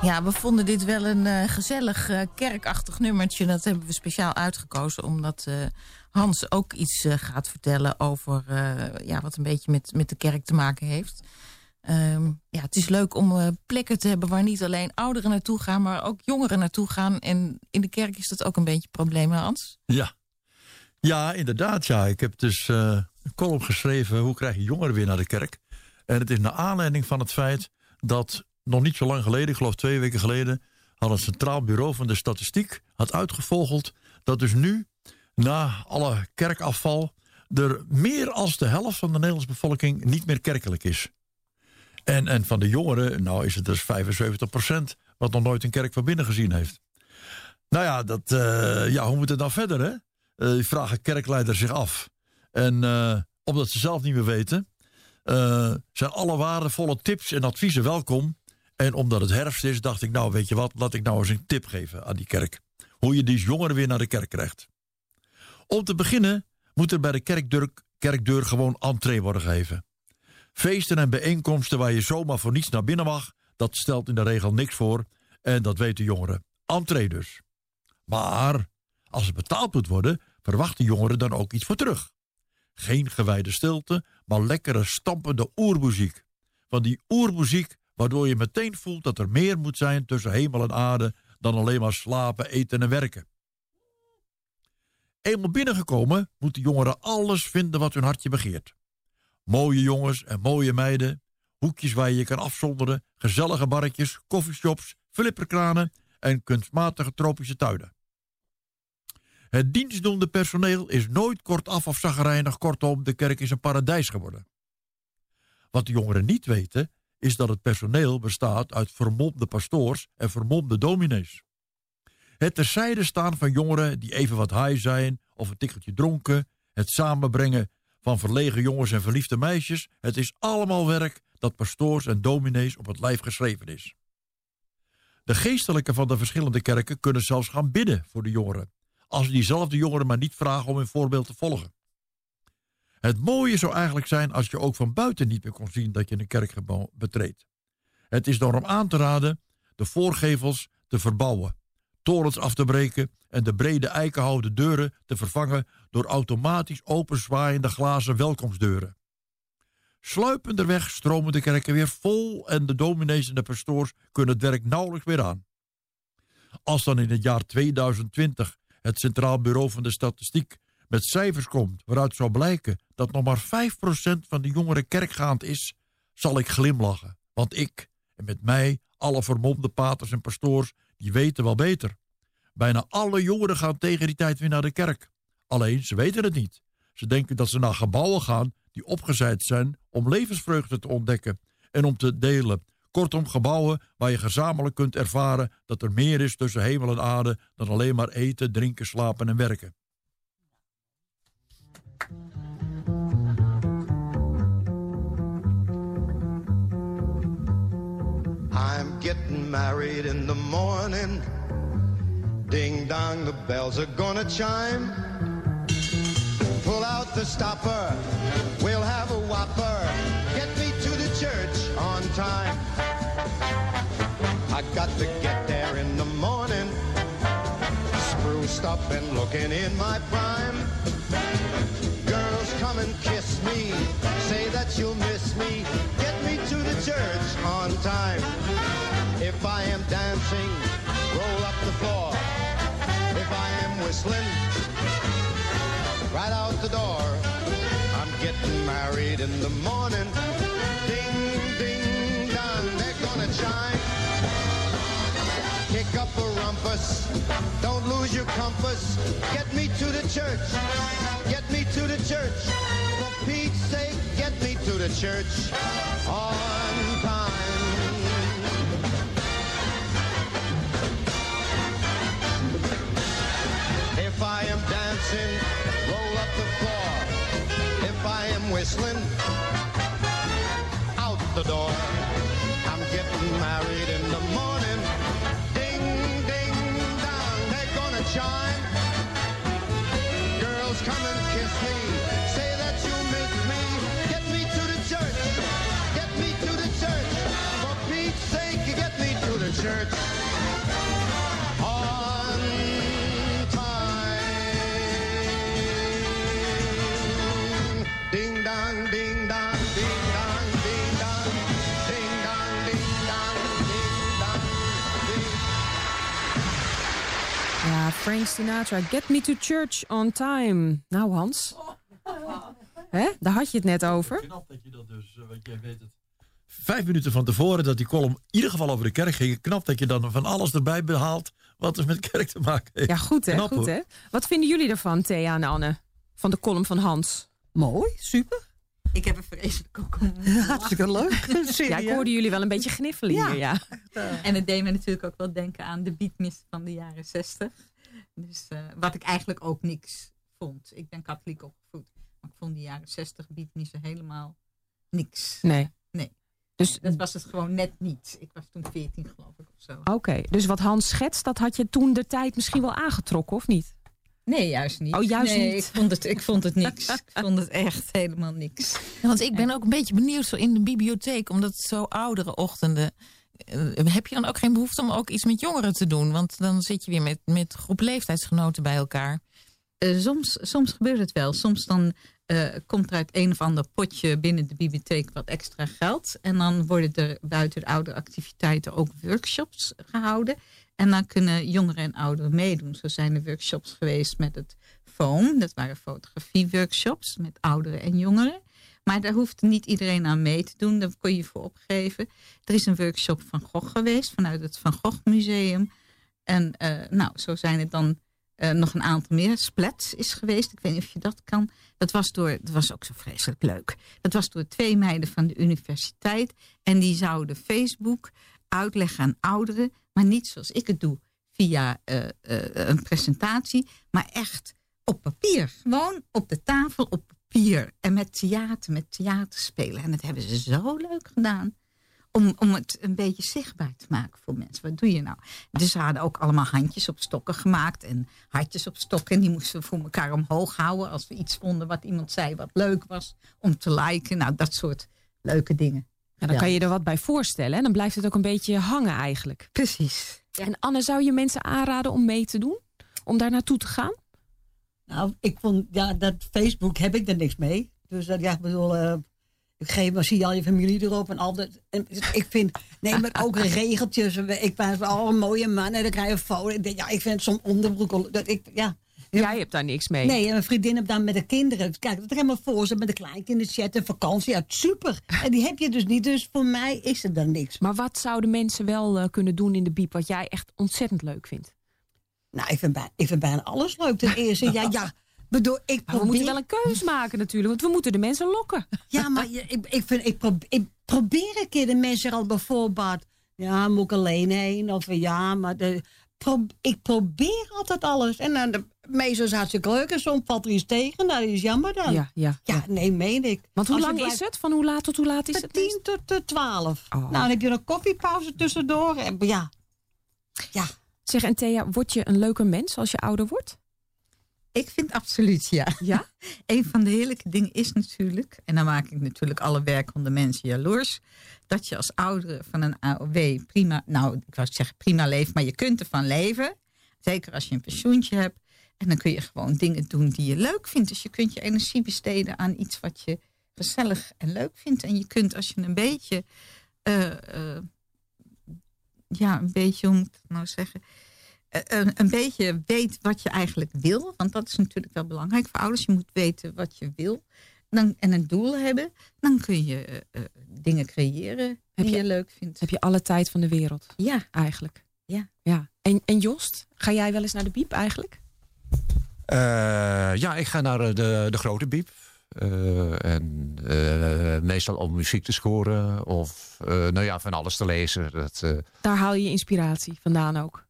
[SPEAKER 6] Ja, we vonden dit wel een gezellig kerkachtig nummertje. Dat hebben we speciaal uitgekozen omdat Hans ook iets gaat vertellen over wat een beetje met de kerk te maken heeft. Het is leuk om plekken te hebben waar niet alleen ouderen naartoe gaan, maar ook jongeren naartoe gaan. En in de kerk is dat ook een beetje een probleem, Hans?
[SPEAKER 8] Ja, inderdaad. Ja. Ik heb dus een column geschreven, hoe krijg je jongeren weer naar de kerk? En het is naar aanleiding van het feit dat nog niet zo lang geleden, ik geloof 2 weken geleden, had het Centraal Bureau van de Statistiek had uitgevogeld dat dus nu, na alle kerkafval, er meer dan de helft van de Nederlandse bevolking niet meer kerkelijk is. En van de jongeren, nou is het dus 75% wat nog nooit een kerk van binnen gezien heeft. Nou ja, hoe moet het dan verder, hè? Die vragen kerkleiders zich af. En omdat ze zelf niet meer weten, zijn alle waardevolle tips en adviezen welkom. En omdat het herfst is, dacht ik, nou weet je wat, laat ik nou eens een tip geven aan die kerk. Hoe je die jongeren weer naar de kerk krijgt. Om te beginnen moet er bij de kerkdeur gewoon entree worden gegeven. Feesten en bijeenkomsten waar je zomaar voor niets naar binnen mag, dat stelt in de regel niks voor. En dat weten jongeren. Entree dus. Maar als het betaald moet worden, verwachten jongeren dan ook iets voor terug. Geen gewijde stilte, maar lekkere stampende oermuziek. Van die oermuziek waardoor je meteen voelt dat er meer moet zijn tussen hemel en aarde dan alleen maar slapen, eten en werken. Eenmaal binnengekomen moeten jongeren alles vinden wat hun hartje begeert. Mooie jongens en mooie meiden, hoekjes waar je je kan afzonderen, gezellige barretjes, koffieshops, flipperkranen en kunstmatige tropische tuinen. Het dienstdoende personeel is nooit kortaf of chagrijnig, kortom, de kerk is een paradijs geworden. Wat de jongeren niet weten, is dat het personeel bestaat uit vermomde pastoors en vermomde dominees. Het terzijde staan van jongeren die even wat high zijn of een tikkeltje dronken, het samenbrengen van verlegen jongens en verliefde meisjes, het is allemaal werk dat pastoors en dominees op het lijf geschreven is. De geestelijken van de verschillende kerken kunnen zelfs gaan bidden voor de jongeren, als diezelfde jongeren maar niet vragen om hun voorbeeld te volgen. Het mooie zou eigenlijk zijn als je ook van buiten niet meer kon zien dat je een kerkgebouw betreedt. Het is daarom aan te raden de voorgevels te verbouwen, torens af te breken en de brede eikenhouten deuren te vervangen door automatisch openzwaaiende glazen welkomstdeuren. Sluipenderweg stromen de kerken weer vol en de dominees en de pastoors kunnen het werk nauwelijks meer aan. Als dan in het jaar 2020 het Centraal Bureau van de Statistiek met cijfers komt waaruit zou blijken dat nog maar 5% van de jongeren kerkgaand is, zal ik glimlachen. Want ik, en met mij alle vermomde paters en pastoors, die weten wel beter. Bijna alle jongeren gaan tegen die tijd weer naar de kerk. Alleen, ze weten het niet. Ze denken dat ze naar gebouwen gaan die opgezet zijn om levensvreugde te ontdekken en om te delen. Kortom, gebouwen waar je gezamenlijk kunt ervaren dat er meer is tussen hemel en aarde dan alleen maar eten, drinken, slapen en werken.
[SPEAKER 18] I'm getting married in the morning. Ding dong, the bells are gonna chime. Pull out the stopper, we'll have a whopper. Get me to the church on time. I got to get there in the morning, spruced up and looking in my prime. Girls, come and kiss me, say that you'll miss me. Get me to the church on time. If I am dancing, roll up the floor. If I am whistling, right out the door. I'm getting married in the morning. Ding, ding, dong, they're gonna chime. Kick up a rumpus, don't lose your compass. Get me to the church, get me to the church. For Pete's sake, get me to the church on time. If I am dancing, roll up the floor. If I am whistling, out the door. I'm getting married in the morning. Ding, ding, dong, they're gonna chime. Girls, come and kiss me, say that you miss me. Get me to the church, get me to the church. For Pete's sake, get me to the church. church on time. Ding dong, ding dong, ding dong, ding dong, ding dong, ding dong, ding dong, ding.
[SPEAKER 7] Ja, Frank Sinatra, Get Me to Church on Time. Nou Hans, hè? Daar had je het net over.
[SPEAKER 8] Knap dat je dat dus, want jij weet het. 5 minuten van tevoren dat die column in ieder geval over de kerk ging. Knap dat je dan van alles erbij behaalt wat dus met kerk te maken heeft.
[SPEAKER 7] Ja, goed hè,
[SPEAKER 8] Knap,
[SPEAKER 7] goed
[SPEAKER 8] hoor.
[SPEAKER 7] hè. Wat vinden jullie ervan, Thea en Anne? Van de column van Hans?
[SPEAKER 16] Mooi, super.
[SPEAKER 9] Ik heb er vreselijk ook om.
[SPEAKER 16] Hartstikke leuk.
[SPEAKER 7] Ja, ik hoorde jullie wel een beetje gniffelen hier, ja.
[SPEAKER 9] En het deed me natuurlijk ook wel denken aan de beatnis van de jaren 60. Dus wat ik eigenlijk ook niks vond. Ik ben katholiek opgevoed. Maar ik vond die jaren 60 beatnissen helemaal niks.
[SPEAKER 7] Nee.
[SPEAKER 9] Nee.
[SPEAKER 7] Dus
[SPEAKER 9] dat was het gewoon net niet. Ik was toen 14 geloof ik of zo.
[SPEAKER 7] Oké, dus wat Hans schetst, dat had je toen de tijd misschien wel aangetrokken, of niet?
[SPEAKER 9] Nee, juist niet.
[SPEAKER 7] Oh, juist
[SPEAKER 9] nee,
[SPEAKER 7] niet.
[SPEAKER 9] Ik vond het niks. Ik vond het echt helemaal niks.
[SPEAKER 6] Ja, want ik ben ook een beetje benieuwd zo in de bibliotheek, omdat het zo oudere ochtenden. Heb je dan ook geen behoefte om ook iets met jongeren te doen? Want dan zit je weer met groep leeftijdsgenoten bij elkaar.
[SPEAKER 9] Soms gebeurt het wel. Soms dan komt er uit een of ander potje binnen de bibliotheek wat extra geld. En dan worden er buiten de oudere activiteiten ook workshops gehouden. En dan kunnen jongeren en ouderen meedoen. Zo zijn er workshops geweest met het FOAM. Dat waren fotografie-workshops met ouderen en jongeren. Maar daar hoeft niet iedereen aan mee te doen. Daar kon je voor opgeven. Er is een workshop van Gogh geweest vanuit het Van Gogh Museum. En zo zijn er dan nog een aantal meer. Splats is geweest. Ik weet niet of je dat kan. Dat was ook zo vreselijk leuk. Dat was door 2 meiden van de universiteit. En die zouden Facebook uitleggen aan ouderen. Maar niet zoals ik het doe. Via een presentatie. Maar echt op papier. Gewoon op de tafel op papier. En met theaterspelen. En dat hebben ze zo leuk gedaan. Om het een beetje zichtbaar te maken voor mensen. Wat doe je nou? Dus ze hadden ook allemaal handjes op stokken gemaakt. En hartjes op stokken. En die moesten we voor elkaar omhoog houden. Als we iets vonden wat iemand zei wat leuk was. Om te liken. Nou, dat soort leuke dingen.
[SPEAKER 7] Ja, dan kan je er wat bij voorstellen. En dan blijft het ook een beetje hangen eigenlijk.
[SPEAKER 9] Precies.
[SPEAKER 7] Ja. En Anne, zou je mensen aanraden om mee te doen? Om daar naartoe te gaan?
[SPEAKER 16] Nou, ik vond, dat Facebook heb ik er niks mee. Dus ik bedoel, zie je al je familie erop en al dat. En ik vind, nee, maar ook regeltjes. Ik was al een mooie man en dan krijg je een foto. Ik vind zo'n onderbroek.
[SPEAKER 7] Jij hebt daar niks mee.
[SPEAKER 16] Nee, en mijn vriendin heb dan met de kinderen. Kijk, dat er helemaal voor ze met de kleinkinderen chatten, vakantie. Ja, super. En die heb je dus niet. Dus voor mij is er dan niks.
[SPEAKER 7] Maar wat zouden mensen wel kunnen doen in de biep wat jij echt ontzettend leuk vindt?
[SPEAKER 16] Nou, ik vind bijna alles leuk. Ten eerste, bedoel,
[SPEAKER 7] we moeten wel een keus maken natuurlijk, want we moeten de mensen lokken.
[SPEAKER 16] Ja, maar ik probeer een keer de mensen al bijvoorbeeld. Ja, moet ik alleen heen? Of ja, maar ik probeer altijd alles. En dan meestal is het hartstikke leuk en soms valt er iets tegen. Nou, dat is jammer dan.
[SPEAKER 7] Ja,
[SPEAKER 16] nee, meen ik.
[SPEAKER 7] Want hoe lang is het? Van hoe laat tot hoe laat is het?
[SPEAKER 16] 10 tot 12.
[SPEAKER 7] Oh.
[SPEAKER 16] Nou, dan heb je een koffiepauze tussendoor. En ja.
[SPEAKER 7] Zeg, en Thea, word je een leuker mens als je ouder wordt?
[SPEAKER 9] Ik vind absoluut, ja.
[SPEAKER 7] Ja?
[SPEAKER 9] Een van de heerlijke dingen is natuurlijk, en dan maak ik natuurlijk alle werkende mensen jaloers, dat je als oudere van een AOW prima, nou, ik wou zeggen prima leeft, maar je kunt ervan leven. Zeker als je een pensioentje hebt. En dan kun je gewoon dingen doen die je leuk vindt. Dus je kunt je energie besteden aan iets wat je gezellig en leuk vindt. En je kunt, als je een beetje, hoe moet ik het nou zeggen, een beetje weet wat je eigenlijk wil. Want dat is natuurlijk wel belangrijk voor ouders. Je moet weten wat je wil. En een doel hebben. Dan kun je dingen creëren die je leuk vindt.
[SPEAKER 7] Heb je alle tijd van de wereld?
[SPEAKER 9] Ja.
[SPEAKER 7] Eigenlijk?
[SPEAKER 9] Ja.
[SPEAKER 7] En Jost, ga jij wel eens naar de biep eigenlijk?
[SPEAKER 10] Ik ga naar de grote biep. Meestal om muziek te scoren. Of van alles te lezen.
[SPEAKER 7] Daar haal je inspiratie vandaan ook?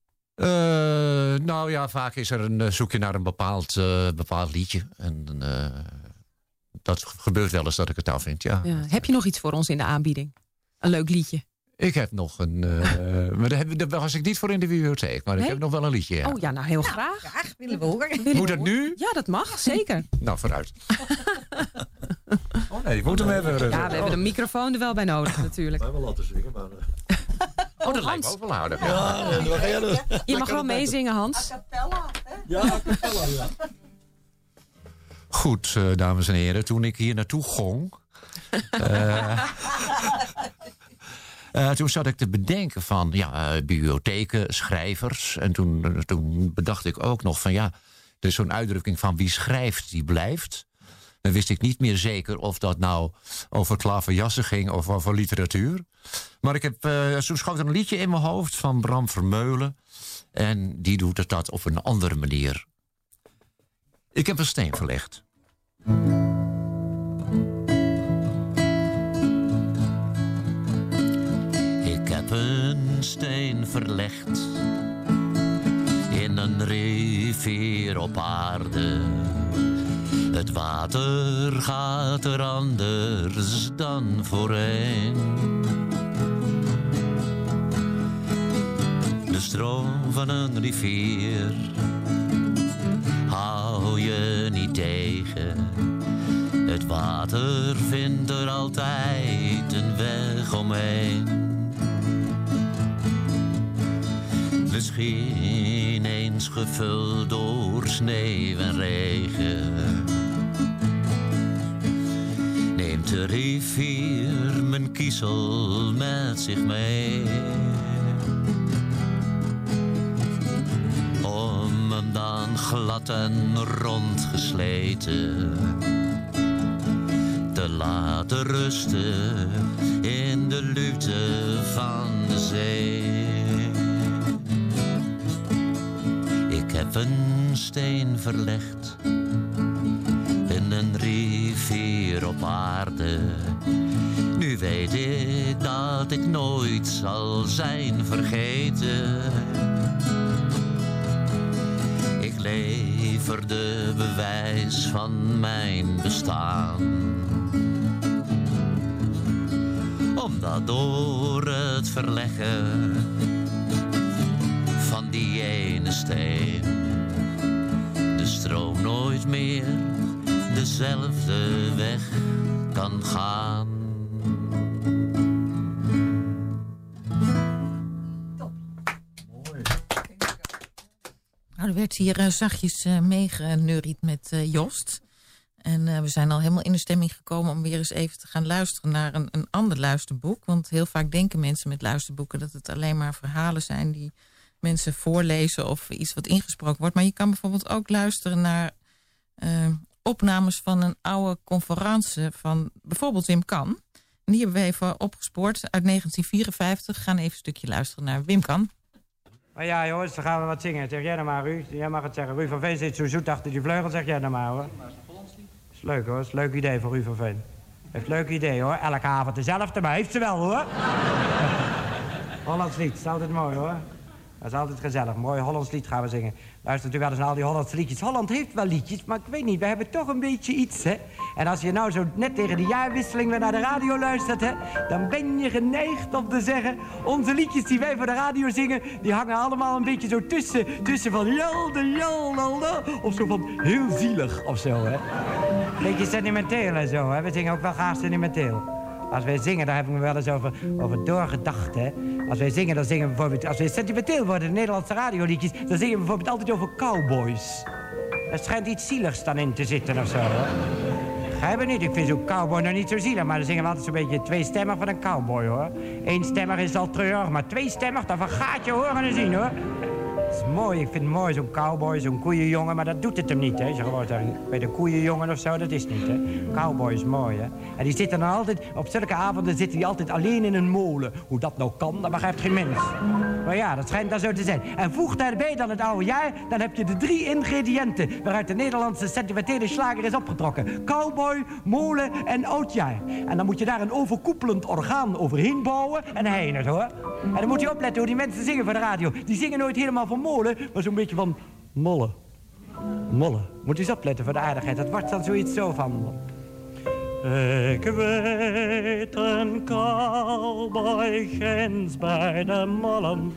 [SPEAKER 10] Vaak is er een zoekje naar een bepaald liedje. En dat gebeurt wel eens dat ik het nou vind, ja.
[SPEAKER 7] Heb je nog iets voor ons in de aanbieding? Een leuk liedje?
[SPEAKER 10] Ik heb nog een... maar daar was ik niet voor in de bibliotheek. Maar ik heb nog wel een liedje, ja.
[SPEAKER 7] Oh ja, nou heel graag.
[SPEAKER 9] Graag, willen we horen.
[SPEAKER 10] Moet dat nu?
[SPEAKER 7] Ja, dat mag, zeker.
[SPEAKER 10] Nou, vooruit. Oh nee, ik moet hem hebben.
[SPEAKER 7] Ja, we hebben de microfoon er wel bij nodig natuurlijk.
[SPEAKER 8] Wij wel laten zingen, maar...
[SPEAKER 10] Oh, dat lijkt me ook wel aardig. Ja,
[SPEAKER 7] Je mag wel meezingen, Hans.
[SPEAKER 8] Ja, a cappella, ja.
[SPEAKER 10] Goed, dames en heren, toen ik hier naartoe gong... toen zat ik te bedenken van bibliotheken, schrijvers. En toen bedacht ik ook nog van er is zo'n uitdrukking van wie schrijft, die blijft. Dan wist ik niet meer zeker of dat nou over klaverjassen ging of over literatuur. Maar ik heb toen schoot er een liedje in mijn hoofd van Bram Vermeulen. En die doet dat op een andere manier. Ik heb een steen verlegd. Ik heb een steen verlegd in een rivier op aarde. Het water gaat er anders dan voorheen. De stroom van een rivier hou je niet tegen. Het water vindt er altijd een weg omheen. Misschien eens gevuld door sneeuw en regen. Neemt de rivier mijn kiezel met zich mee. Om hem dan glad en rond gesleten te laten rusten in de luwte van de zee. Ik heb een steen verlegd in een rivier op aarde. Nu weet ik dat ik nooit zal zijn vergeten. Ik leverde bewijs van mijn bestaan. Omdat door het verleggen van die ene steen de stroom nooit meer dezelfde weg kan gaan.
[SPEAKER 6] Nou, er werd hier zachtjes meegenurried met Jost. En we zijn al helemaal in de stemming gekomen om weer eens even te gaan luisteren naar een ander luisterboek. Want heel vaak denken mensen met luisterboeken dat het alleen maar verhalen zijn die mensen voorlezen of iets wat ingesproken wordt. Maar je kan bijvoorbeeld ook luisteren naar opnames van een oude conferentie van bijvoorbeeld Wim Kan. En die hebben we even opgespoord uit 1954. We gaan even een stukje luisteren naar Wim Kan.
[SPEAKER 19] Maar ja jongens, dan gaan we wat zingen. Zeg jij nou maar, Ru. Jij mag het zeggen. Ru van Veen zit zo zoet achter die vleugel. Zeg jij nou maar, hoor. Is leuk, hoor. Is een leuk idee voor Ru van Veen. Heeft een leuk idee, hoor. Elke avond dezelfde, maar heeft ze wel, hoor. Hollands lied. Is altijd mooi, hoor. Dat is altijd gezellig. Mooi Hollands lied gaan we zingen. Luister natuurlijk wel eens naar al die Hollandse liedjes. Holland heeft wel liedjes, maar ik weet niet. We hebben toch een beetje iets, hè. En als je nou zo net tegen de jaarwisseling weer naar de radio luistert, hè, dan ben je geneigd om te zeggen, onze liedjes die wij voor de radio zingen, die hangen allemaal een beetje zo tussen van of zo van heel zielig of zo, hè. Beetje sentimenteel en zo, hè. We zingen ook wel graag sentimenteel. Als wij zingen, daar hebben we wel eens over doorgedacht, hè. Als wij zingen, dan zingen we bijvoorbeeld... Als wij sentimenteel worden in de Nederlandse radioliedjes, dan zingen we bijvoorbeeld altijd over cowboys. Er schijnt iets zieligs dan in te zitten of zo, hoor. Begrijp je niet? Ik vind zo'n cowboy nog niet zo zielig, maar dan zingen we altijd zo'n beetje tweestemmig van een cowboy, hoor. Eénstemmig is al treurig, maar tweestemmig, dan vergaat je horen en zien, hoor. Dat is mooi, ik vind het mooi, zo'n cowboy, zo'n koeienjongen, maar dat doet het hem niet, hè. Ze gewoon zeggen, bij de koeienjongen of zo, dat is niet, hè. Cowboy is mooi, hè. En die zitten dan altijd, op zulke avonden zitten die altijd alleen in een molen. Hoe dat nou kan, dat begrijpt geen mens. Maar ja, dat schijnt dan zo te zijn. En voeg daarbij dan het oude jaar, dan heb je de 3 ingrediënten waaruit de Nederlandse sentimentele slager is opgetrokken. Cowboy, molen en oudjaar. En dan moet je daar een overkoepelend orgaan overheen bouwen en hij het, hoor. En dan moet je opletten hoe die mensen zingen voor de radio. Die zingen nooit helemaal van molen, maar zo'n beetje van molle. Molle. Moet je eens opletten voor de aardigheid. Dat wordt dan zoiets zo van... Ik weet een cowboy ginds bij de molen.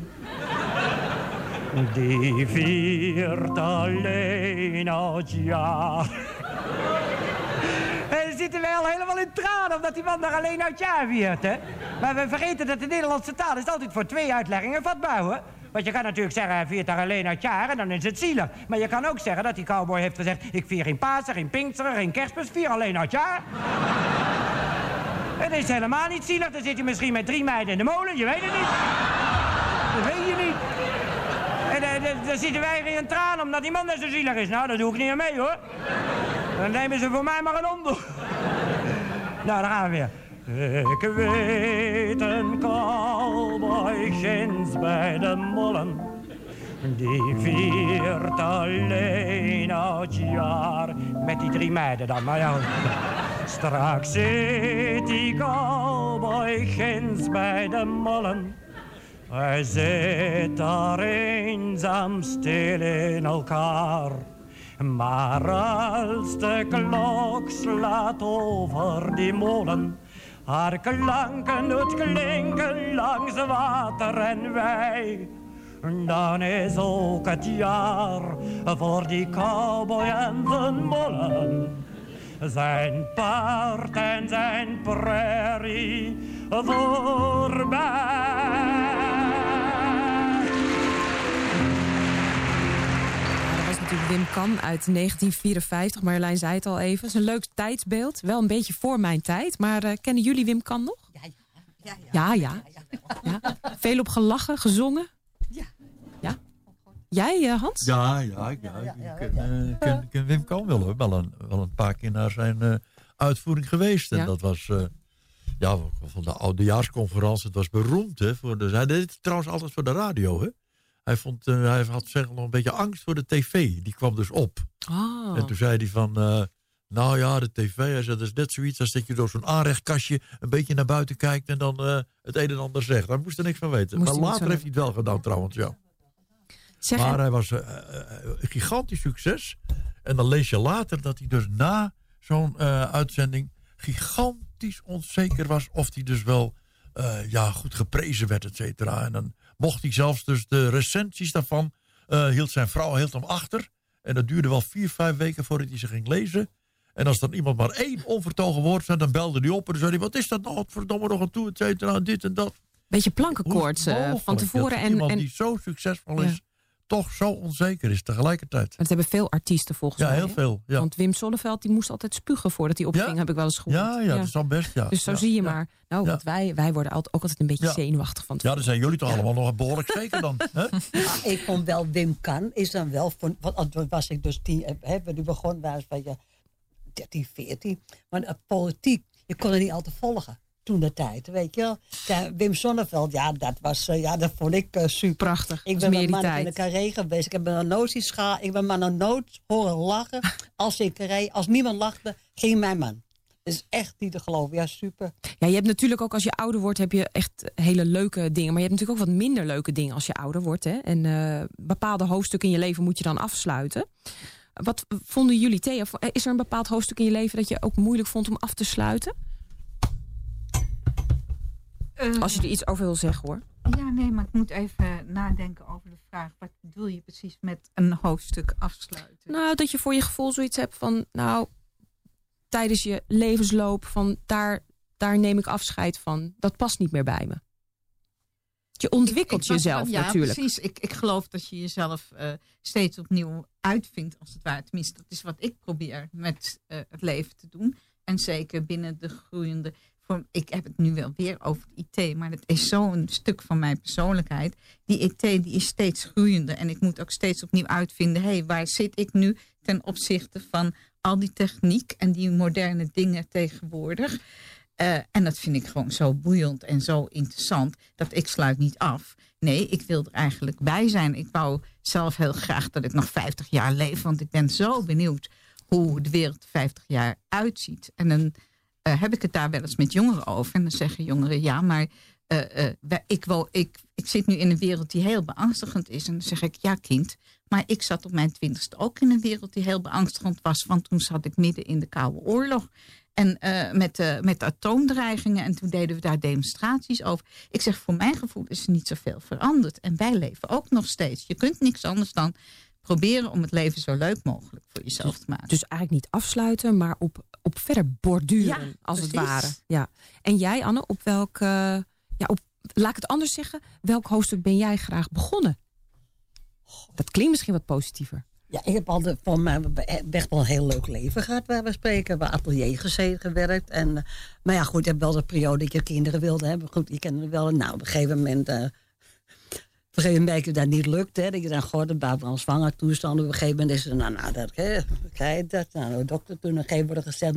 [SPEAKER 19] Die viert alleen oudjaar. En zitten wij al helemaal in tranen omdat die man daar alleen uit jaar viert, hè. Maar we vergeten dat de Nederlandse taal is altijd voor 2 uitleggingen vatbaar, hoor. Want je kan natuurlijk zeggen, hij viert daar alleen uit jaar en dan is het zielig. Maar je kan ook zeggen dat die cowboy heeft gezegd... ik vier geen Pasen, geen Pinksteren, geen Kerstmis, vier alleen uit jaar. Het is helemaal niet zielig. Dan zit je misschien met 3 meiden in de molen, je weet het niet. Dat weet je niet. En dan zitten wij weer in tranen omdat die man net zo zielig is. Nou, daar doe ik niet aan mee, hoor. Dan nemen ze voor mij maar een omdoen. Nou, daar gaan we weer. Ik weet een cowboy ginds bij de molen. Die viert alleen oud jaar. Met die 3 meiden dan, maar ja. Straks zit die cowboy ginds bij de molen. Hij zit daar eenzaam stil in elkaar. Maar als de klok slaat over die molen, haar klanken doet klinken langs water en wei, dan is ook het jaar voor die cowboy en zijn molen. Zijn paard en zijn prairie voorbij.
[SPEAKER 7] Wim Kan uit 1954. Marjolein zei het al even. Het is een leuk tijdsbeeld. Wel een beetje voor mijn tijd. Maar kennen jullie Wim Kan nog? Ja. Veel op gelachen, gezongen? Ja. Jij, Hans?
[SPEAKER 8] Ja. Ik ken Wim Kan wel een paar keer naar zijn uitvoering geweest. En dat was van de oudejaarsconferentie. Het was beroemd. Hè, hij deed het trouwens altijd voor de radio, hè? Hij had zeg nog een beetje angst voor de tv. Die kwam dus op.
[SPEAKER 7] Oh.
[SPEAKER 8] En toen zei hij van... nou ja, de tv, hij zei, dat is net zoiets als dat je door zo'n aanrechtkastje een beetje naar buiten kijkt en dan het een en ander zegt. Hij moest er niks van weten. Maar later heeft hij het wel gedaan trouwens, ja. Maar hij was een gigantisch succes. En dan lees je later dat hij dus na zo'n uitzending gigantisch onzeker was of hij dus wel goed geprezen werd, et cetera. En dan mocht hij zelfs dus de recensies daarvan, hield zijn vrouw hem achter. En dat duurde wel 4-5 weken voordat hij ze ging lezen. En als dan iemand maar 1 onvertogen woord zei, dan belde hij op en dan zei hij, wat is dat nou, verdomme nog aan toe, et cetera, dit en dat.
[SPEAKER 7] Beetje plankenkoorts van tevoren. En
[SPEAKER 8] iemand die zo succesvol is, toch zo onzeker is tegelijkertijd.
[SPEAKER 7] Het hebben veel artiesten volgens mij.
[SPEAKER 8] Ja, heel veel. Ja.
[SPEAKER 7] Want Wim Sonneveld die moest altijd spugen voordat hij opging, heb ik wel eens gehoord.
[SPEAKER 8] Ja, dat is al best, ja.
[SPEAKER 7] Dus zo zie je maar. Nou, want wij worden ook altijd een beetje zenuwachtig van
[SPEAKER 8] tevoren. Ja, dan zijn jullie toch allemaal nog behoorlijk zeker dan. Hè?
[SPEAKER 16] Ja, ik vond wel Wim Kan is dan wel, was ik dus 10, nu begon was bij 13, 14. Maar politiek, je kon het niet altijd volgen. Toen de tijd, weet je wel. Ja, Wim Sonneveld, dat vond ik super.
[SPEAKER 7] Prachtig.
[SPEAKER 16] Ik ben een man in de carré geweest. Ik heb me nooit zien schaam. Ik ben maar nog nooit horen lachen. Als niemand lachte, ging mijn man. Dat is echt niet te geloven. Ja, super.
[SPEAKER 7] Ja, je hebt natuurlijk ook als je ouder wordt, heb je echt hele leuke dingen. Maar je hebt natuurlijk ook wat minder leuke dingen als je ouder wordt. Hè? En bepaalde hoofdstukken in je leven moet je dan afsluiten. Wat vonden jullie, Thea? Is er een bepaald hoofdstuk in je leven dat je ook moeilijk vond om af te sluiten? Als je er iets over wil zeggen, hoor.
[SPEAKER 9] Ja, nee, maar ik moet even nadenken over de vraag. Wat bedoel je precies met een hoofdstuk afsluiten?
[SPEAKER 7] Nou, dat je voor je gevoel zoiets hebt van, tijdens je levensloop, van daar neem ik afscheid van. Dat past niet meer bij me. Je ontwikkelt jezelf natuurlijk.
[SPEAKER 9] Ja, precies. Ik geloof dat je jezelf steeds opnieuw uitvindt, als het ware. Tenminste, dat is wat ik probeer met het leven te doen. En zeker binnen de groeiende... Ik heb het nu wel weer over de IT, maar dat is zo'n stuk van mijn persoonlijkheid. Die IT die is steeds groeiende en ik moet ook steeds opnieuw uitvinden, waar zit ik nu ten opzichte van al die techniek en die moderne dingen tegenwoordig. En dat vind ik gewoon zo boeiend en zo interessant dat ik sluit niet af. Nee, ik wil er eigenlijk bij zijn. Ik wou zelf heel graag dat ik nog 50 jaar leef, want ik ben zo benieuwd hoe de wereld 50 jaar uitziet. En dan heb ik het daar wel eens met jongeren over. En dan zeggen jongeren, ja, maar ik zit nu in een wereld die heel beangstigend is. En dan zeg ik, ja kind, maar ik zat op mijn 20ste ook in een wereld die heel beangstigend was. Want toen zat ik midden in de Koude Oorlog. En met de atoomdreigingen. En toen deden we daar demonstraties over. Ik zeg, voor mijn gevoel is er niet zoveel veranderd. En wij leven ook nog steeds. Je kunt niks anders dan proberen om het leven zo leuk mogelijk voor jezelf te maken.
[SPEAKER 7] Dus eigenlijk niet afsluiten, maar op verder borduren,
[SPEAKER 9] Ja,
[SPEAKER 7] als het
[SPEAKER 9] precies.
[SPEAKER 7] ware. Ja. En jij, Anne, op welk... laat ik het anders zeggen. Welk hoofdstuk ben jij graag begonnen? Dat klinkt misschien wat positiever.
[SPEAKER 16] Ja, ik heb altijd van mij echt wel een heel leuk leven gehad waar we spreken. Bij atelier gewerkt. Maar ja, goed, je hebt wel de periode dat je kinderen wilde hebben. Goed, je kent het wel. Nou, op een gegeven moment... merk je dat niet lukt. Hè, dat je dan gewoon buiten zwanger toestand. Op een gegeven moment is het... de dokter toen wordt gezegd...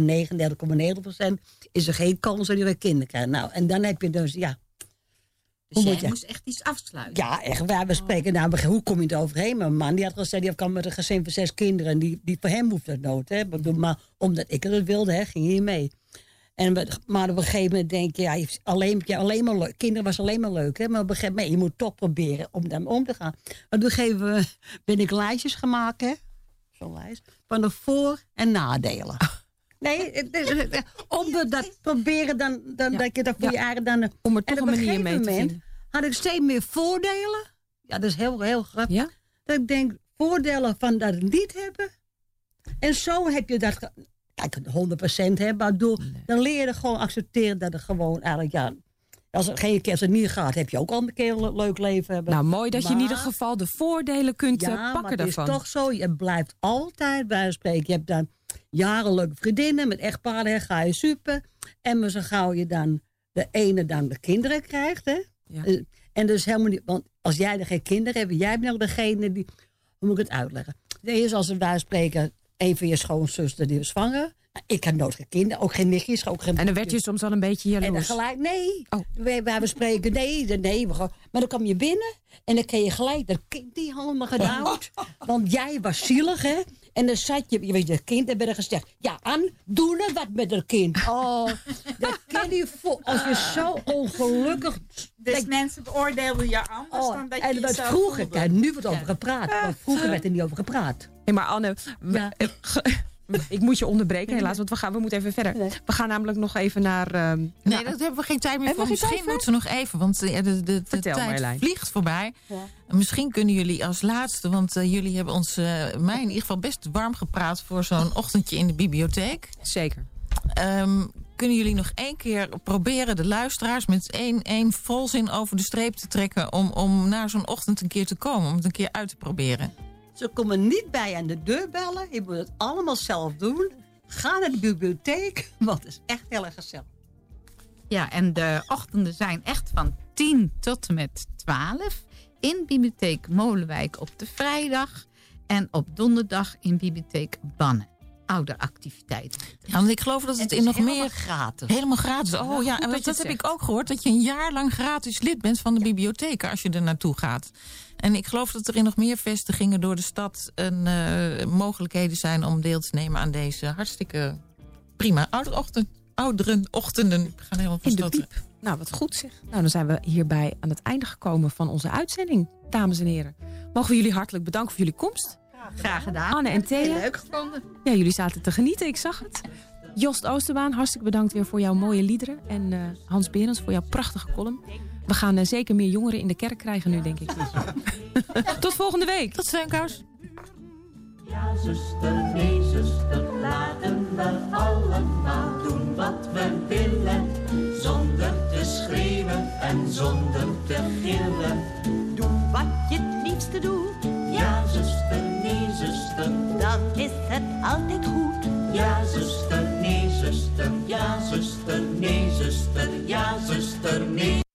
[SPEAKER 16] 39,9% is er geen kans dat je weer kinderen krijgt. Nou, en dan heb je dus... ja.
[SPEAKER 9] Dus jij moest echt iets afsluiten.
[SPEAKER 16] Ja, echt waar we spreken. Nou, hoe kom je er overheen? Mijn man die had gezegd, die kwam met een gezin van 6 kinderen. En die voor hem hoeft dat nood. Hè. Maar omdat ik het wilde, ging hij mee. Maar op een gegeven moment denk je, alleen maar leuk. Kinderen was alleen maar leuk. Hè. Maar op een gegeven moment, je moet toch proberen om daarmee om te gaan. Maar op een gegeven moment ben ik lijstjes gemaakt. Hè. Zo'n lijst. Van de voor- en nadelen. Nee, om dat proberen dan dat je dat voor je eigen dan...
[SPEAKER 7] Om er toch een manier mee te vinden.
[SPEAKER 16] Had ik steeds meer voordelen. Ja, dat is heel grappig.
[SPEAKER 7] Ja?
[SPEAKER 16] Dat ik denk, voordelen van dat niet hebben. En zo heb je dat... Kijk, 100% hebben, maar dan leer je gewoon accepteren dat het gewoon eigenlijk... ja, als het niet gaat, heb je ook al een keer een leuk leven hebben.
[SPEAKER 7] Nou, mooi dat je in ieder geval de voordelen kunt pakken
[SPEAKER 16] maar het
[SPEAKER 7] daarvan.
[SPEAKER 16] is toch zo, je blijft altijd bij spreken. Je hebt dan jaren leuke vriendinnen met echtparen, ga je super. En maar zo gauw je dan de ene dan de kinderen krijgt, hè.
[SPEAKER 7] Ja.
[SPEAKER 16] En dus helemaal niet, want als jij er geen kinderen hebt, jij bent nog degene die... Hoe moet ik het uitleggen? De eerste, als wij spreken, een van je schoonzuster die was zwanger. Ik had nooit geen kinderen, ook geen nichtjes, ook geen...
[SPEAKER 7] En dan werd je soms al een beetje jaloers.
[SPEAKER 16] En dan gelijk, nee. Wij bespreken, nee. Maar dan kwam je binnen en dan kreeg je gelijk dat kind die helemaal gedaan. Want jij was zielig, hè. En dan zat je weet je, kind, en werd er gezegd... Ja, Ann, doe er wat met het kind. Oh, dat ken je als je zo ongelukkig...
[SPEAKER 9] Dus mensen beoordeelden je anders dan dat je
[SPEAKER 16] en
[SPEAKER 9] jezelf
[SPEAKER 16] vroeger,
[SPEAKER 9] voelde.
[SPEAKER 16] kijk, nu wordt over gepraat. Maar vroeger werd er niet over gepraat.
[SPEAKER 7] Hey, maar Anne, ik moet je onderbreken helaas, want we moeten even verder. We gaan namelijk nog even naar...
[SPEAKER 6] Nee, daar hebben we geen tijd meer voor. Misschien moeten we nog even, want de tijd
[SPEAKER 7] Marjolein.
[SPEAKER 6] vliegt voorbij.
[SPEAKER 16] Ja.
[SPEAKER 6] Misschien kunnen jullie als laatste, want jullie hebben ons, mij in ieder geval best warm gepraat voor zo'n ochtendje in de bibliotheek.
[SPEAKER 7] Zeker.
[SPEAKER 6] Kunnen jullie nog 1 keer proberen de luisteraars met één volzin over de streep te trekken om naar zo'n ochtend een keer te komen, om het een keer uit te proberen?
[SPEAKER 16] Ze komen niet bij aan de deur bellen. Je moet het allemaal zelf doen. Ga naar de bibliotheek, want het is echt heel erg gezellig.
[SPEAKER 9] Ja, en de ochtenden zijn echt van 10 tot en met 12. In Bibliotheek Molenwijk op de vrijdag. En op donderdag in Bibliotheek Bannen. Ouderactiviteiten.
[SPEAKER 6] Ja, want ik geloof dat het in nog meer...
[SPEAKER 16] gratis.
[SPEAKER 6] Helemaal gratis. Oh ja, en dat heb ik ook gehoord. Dat je een jaar lang gratis lid bent van de bibliotheek als je er naartoe gaat. En ik geloof dat er in nog meer vestigingen door de stad mogelijkheden zijn om deel te nemen aan deze hartstikke prima ouderenochtenden. We gaan helemaal
[SPEAKER 7] in de piep. Nou, wat goed zeg. Nou, dan zijn we hierbij aan het einde gekomen van onze uitzending, dames en heren. Mogen we jullie hartelijk bedanken voor jullie komst.
[SPEAKER 9] Graag gedaan.
[SPEAKER 7] Anne en Thea.
[SPEAKER 9] Leuk gevonden.
[SPEAKER 7] Ja, jullie zaten te genieten, ik zag het. Jost Oosterbaan, hartstikke bedankt weer voor jouw mooie liederen. En Hans Berends voor jouw prachtige column. We gaan zeker meer jongeren in de kerk krijgen nu, denk ik. Tot volgende week.
[SPEAKER 6] Tot Steunkous.
[SPEAKER 15] Ja, zuster, nee, zuster, laten we allemaal doen wat we willen. Zonder te schreeuwen en zonder te gillen.
[SPEAKER 20] Doe wat je het liefste doet.
[SPEAKER 15] Ja, zuster, nee, zuster,
[SPEAKER 20] Dan is het altijd goed.
[SPEAKER 15] ja, zuster, nee, zuster, ja, zuster, nee, zuster, ja, zuster, nee.